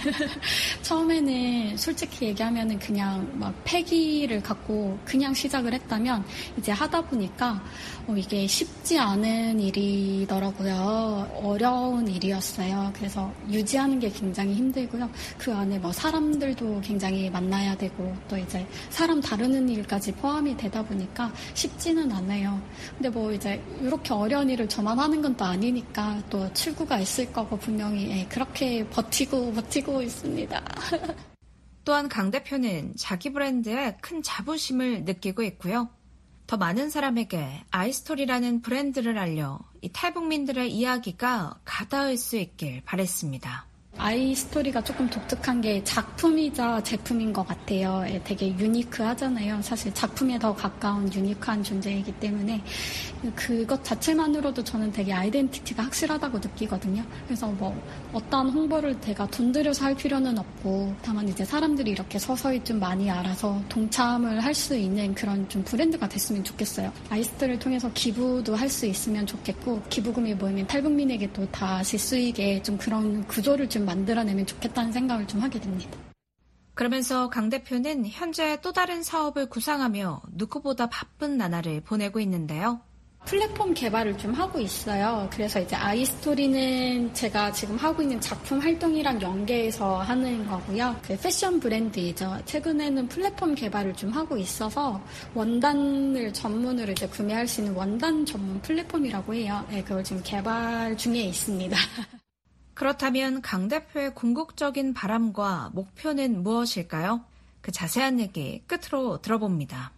처음에는 솔직히 얘기하면은 그냥 막 패기를 갖고 그냥 시작을 했다면 이제 하다 보니까 어 이게 쉽지 않은 일이더라고요. 어려운 일이었어요. 그래서 유지하는 게 굉장히 힘들고요. 그 안에 뭐 사람들도 굉장히 만나야 되고 또 이제 사람 다루는 일까지 포함이 되다 보니까 쉽지는 않아요. 근데 뭐 이제 이렇게 어려운 일을 저만 하는 건 또 아니니까 또 출구가 있을 거고 분명히 예, 그렇게 버티고 버티고 있습니다. 또한 강 대표는 자기 브랜드에 큰 자부심을 느끼고 있고요. 더 많은 사람에게 아이스토리라는 브랜드를 알려 이 탈북민들의 이야기가 가닿을 수 있길 바랬습니다. 아이스토리가 조금 독특한 게 작품이자 제품인 것 같아요. 되게 유니크하잖아요. 사실 작품에 더 가까운 유니크한 존재이기 때문에 그것 자체만으로도 저는 되게 아이덴티티가 확실하다고 느끼거든요. 그래서 뭐 어떤 홍보를 제가 돈 들여서 할 필요는 없고 다만 이제 사람들이 이렇게 서서히 좀 많이 알아서 동참을 할 수 있는 그런 좀 브랜드가 됐으면 좋겠어요. 아이스토리를 통해서 기부도 할 수 있으면 좋겠고 기부금이 모이면 탈북민에게 또 다시 수익에 좀 그런 구조를 좀 만들어내면 좋겠다는 생각을 좀 하게 됩니다. 그러면서 강 대표는 현재 또 다른 사업을 구상하며 누구보다 바쁜 나날을 보내고 있는데요. 플랫폼 개발을 좀 하고 있어요. 그래서 이제 아이스토리는 제가 지금 하고 있는 작품 활동이랑 연계해서 하는 거고요. 그 패션 브랜드이죠. 최근에는 플랫폼 개발을 좀 하고 있어서 원단을 전문으로 이제 구매할 수 있는 원단 전문 플랫폼이라고 해요. 네, 그걸 지금 개발 중에 있습니다. 그렇다면 강 대표의 궁극적인 바람과 목표는 무엇일까요? 그 자세한 얘기 끝으로 들어봅니다.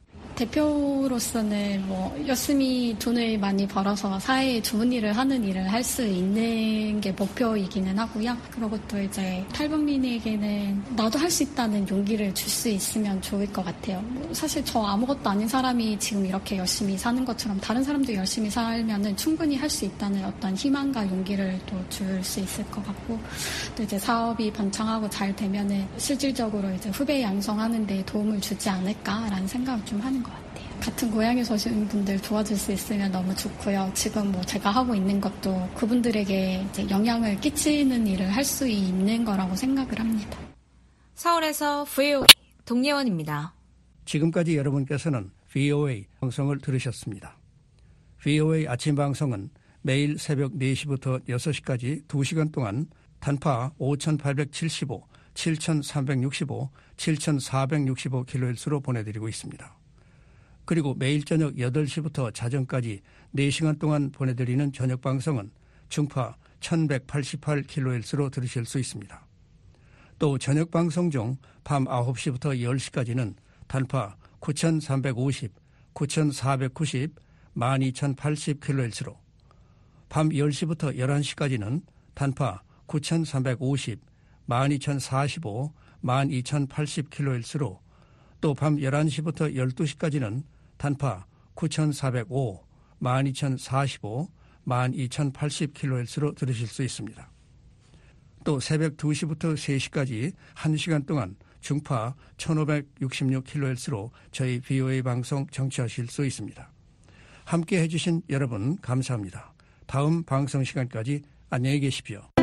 대표로서는 뭐 열심히 돈을 많이 벌어서 사회에 좋은 일을 하는 일을 할 수 있는 게 목표이기는 하고요. 그리고 또 이제 탈북민에게는 나도 할 수 있다는 용기를 줄 수 있으면 좋을 것 같아요. 뭐 사실 저 아무것도 아닌 사람이 지금 이렇게 열심히 사는 것처럼 다른 사람도 열심히 살면은 충분히 할 수 있다는 어떤 희망과 용기를 또 줄 수 있을 것 같고 또 이제 사업이 번창하고 잘 되면은 실질적으로 이제 후배 양성하는 데 도움을 주지 않을까라는 생각을 좀 하는 것 같아요. 같은 고향에서 오신 분들 도와줄 수 있으면 너무 좋고요. 지금 뭐 제가 하고 있는 것도 그분들에게 이제 영향을 끼치는 일을 할 수 있는 거라고 생각을 합니다. 서울에서 브이오에이 동예원입니다. 지금까지 여러분께서는 브이오에이 방송을 들으셨습니다. 브이오에이 아침 방송은 매일 새벽 네 시부터 여섯 시까지 두 시간 동안 단파 오천팔백칠십오, 칠천삼백육십오, 칠천사백육십오 킬로헤르츠로 보내드리고 있습니다. 그리고 매일 저녁 여덟 시부터 자정까지 네 시간 동안 보내드리는 저녁 방송은 중파 천백팔십팔 킬로헤르츠로 들으실 수 있습니다. 또 저녁 방송 중 밤 아홉 시부터 열 시까지는 단파 구천삼백오십, 구천사백구십, 만 이천팔십 킬로헤르츠로 밤 열 시부터 열한 시까지는 단파 구천삼백오십, 만 이천사십오, 만 이천팔십 킬로헤르츠로 또 밤 열한 시부터 열두 시까지는 단파 구천사백오, 만 이천사십오, 만 이천팔십 킬로헤르츠로 들으실 수 있습니다. 또 새벽 두 시부터 세 시까지 한 시간 동안 중파 천오백육십육 킬로헤르츠로 저희 비오에이 방송 청취하실 수 있습니다. 함께 해주신 여러분 감사합니다. 다음 방송 시간까지 안녕히 계십시오.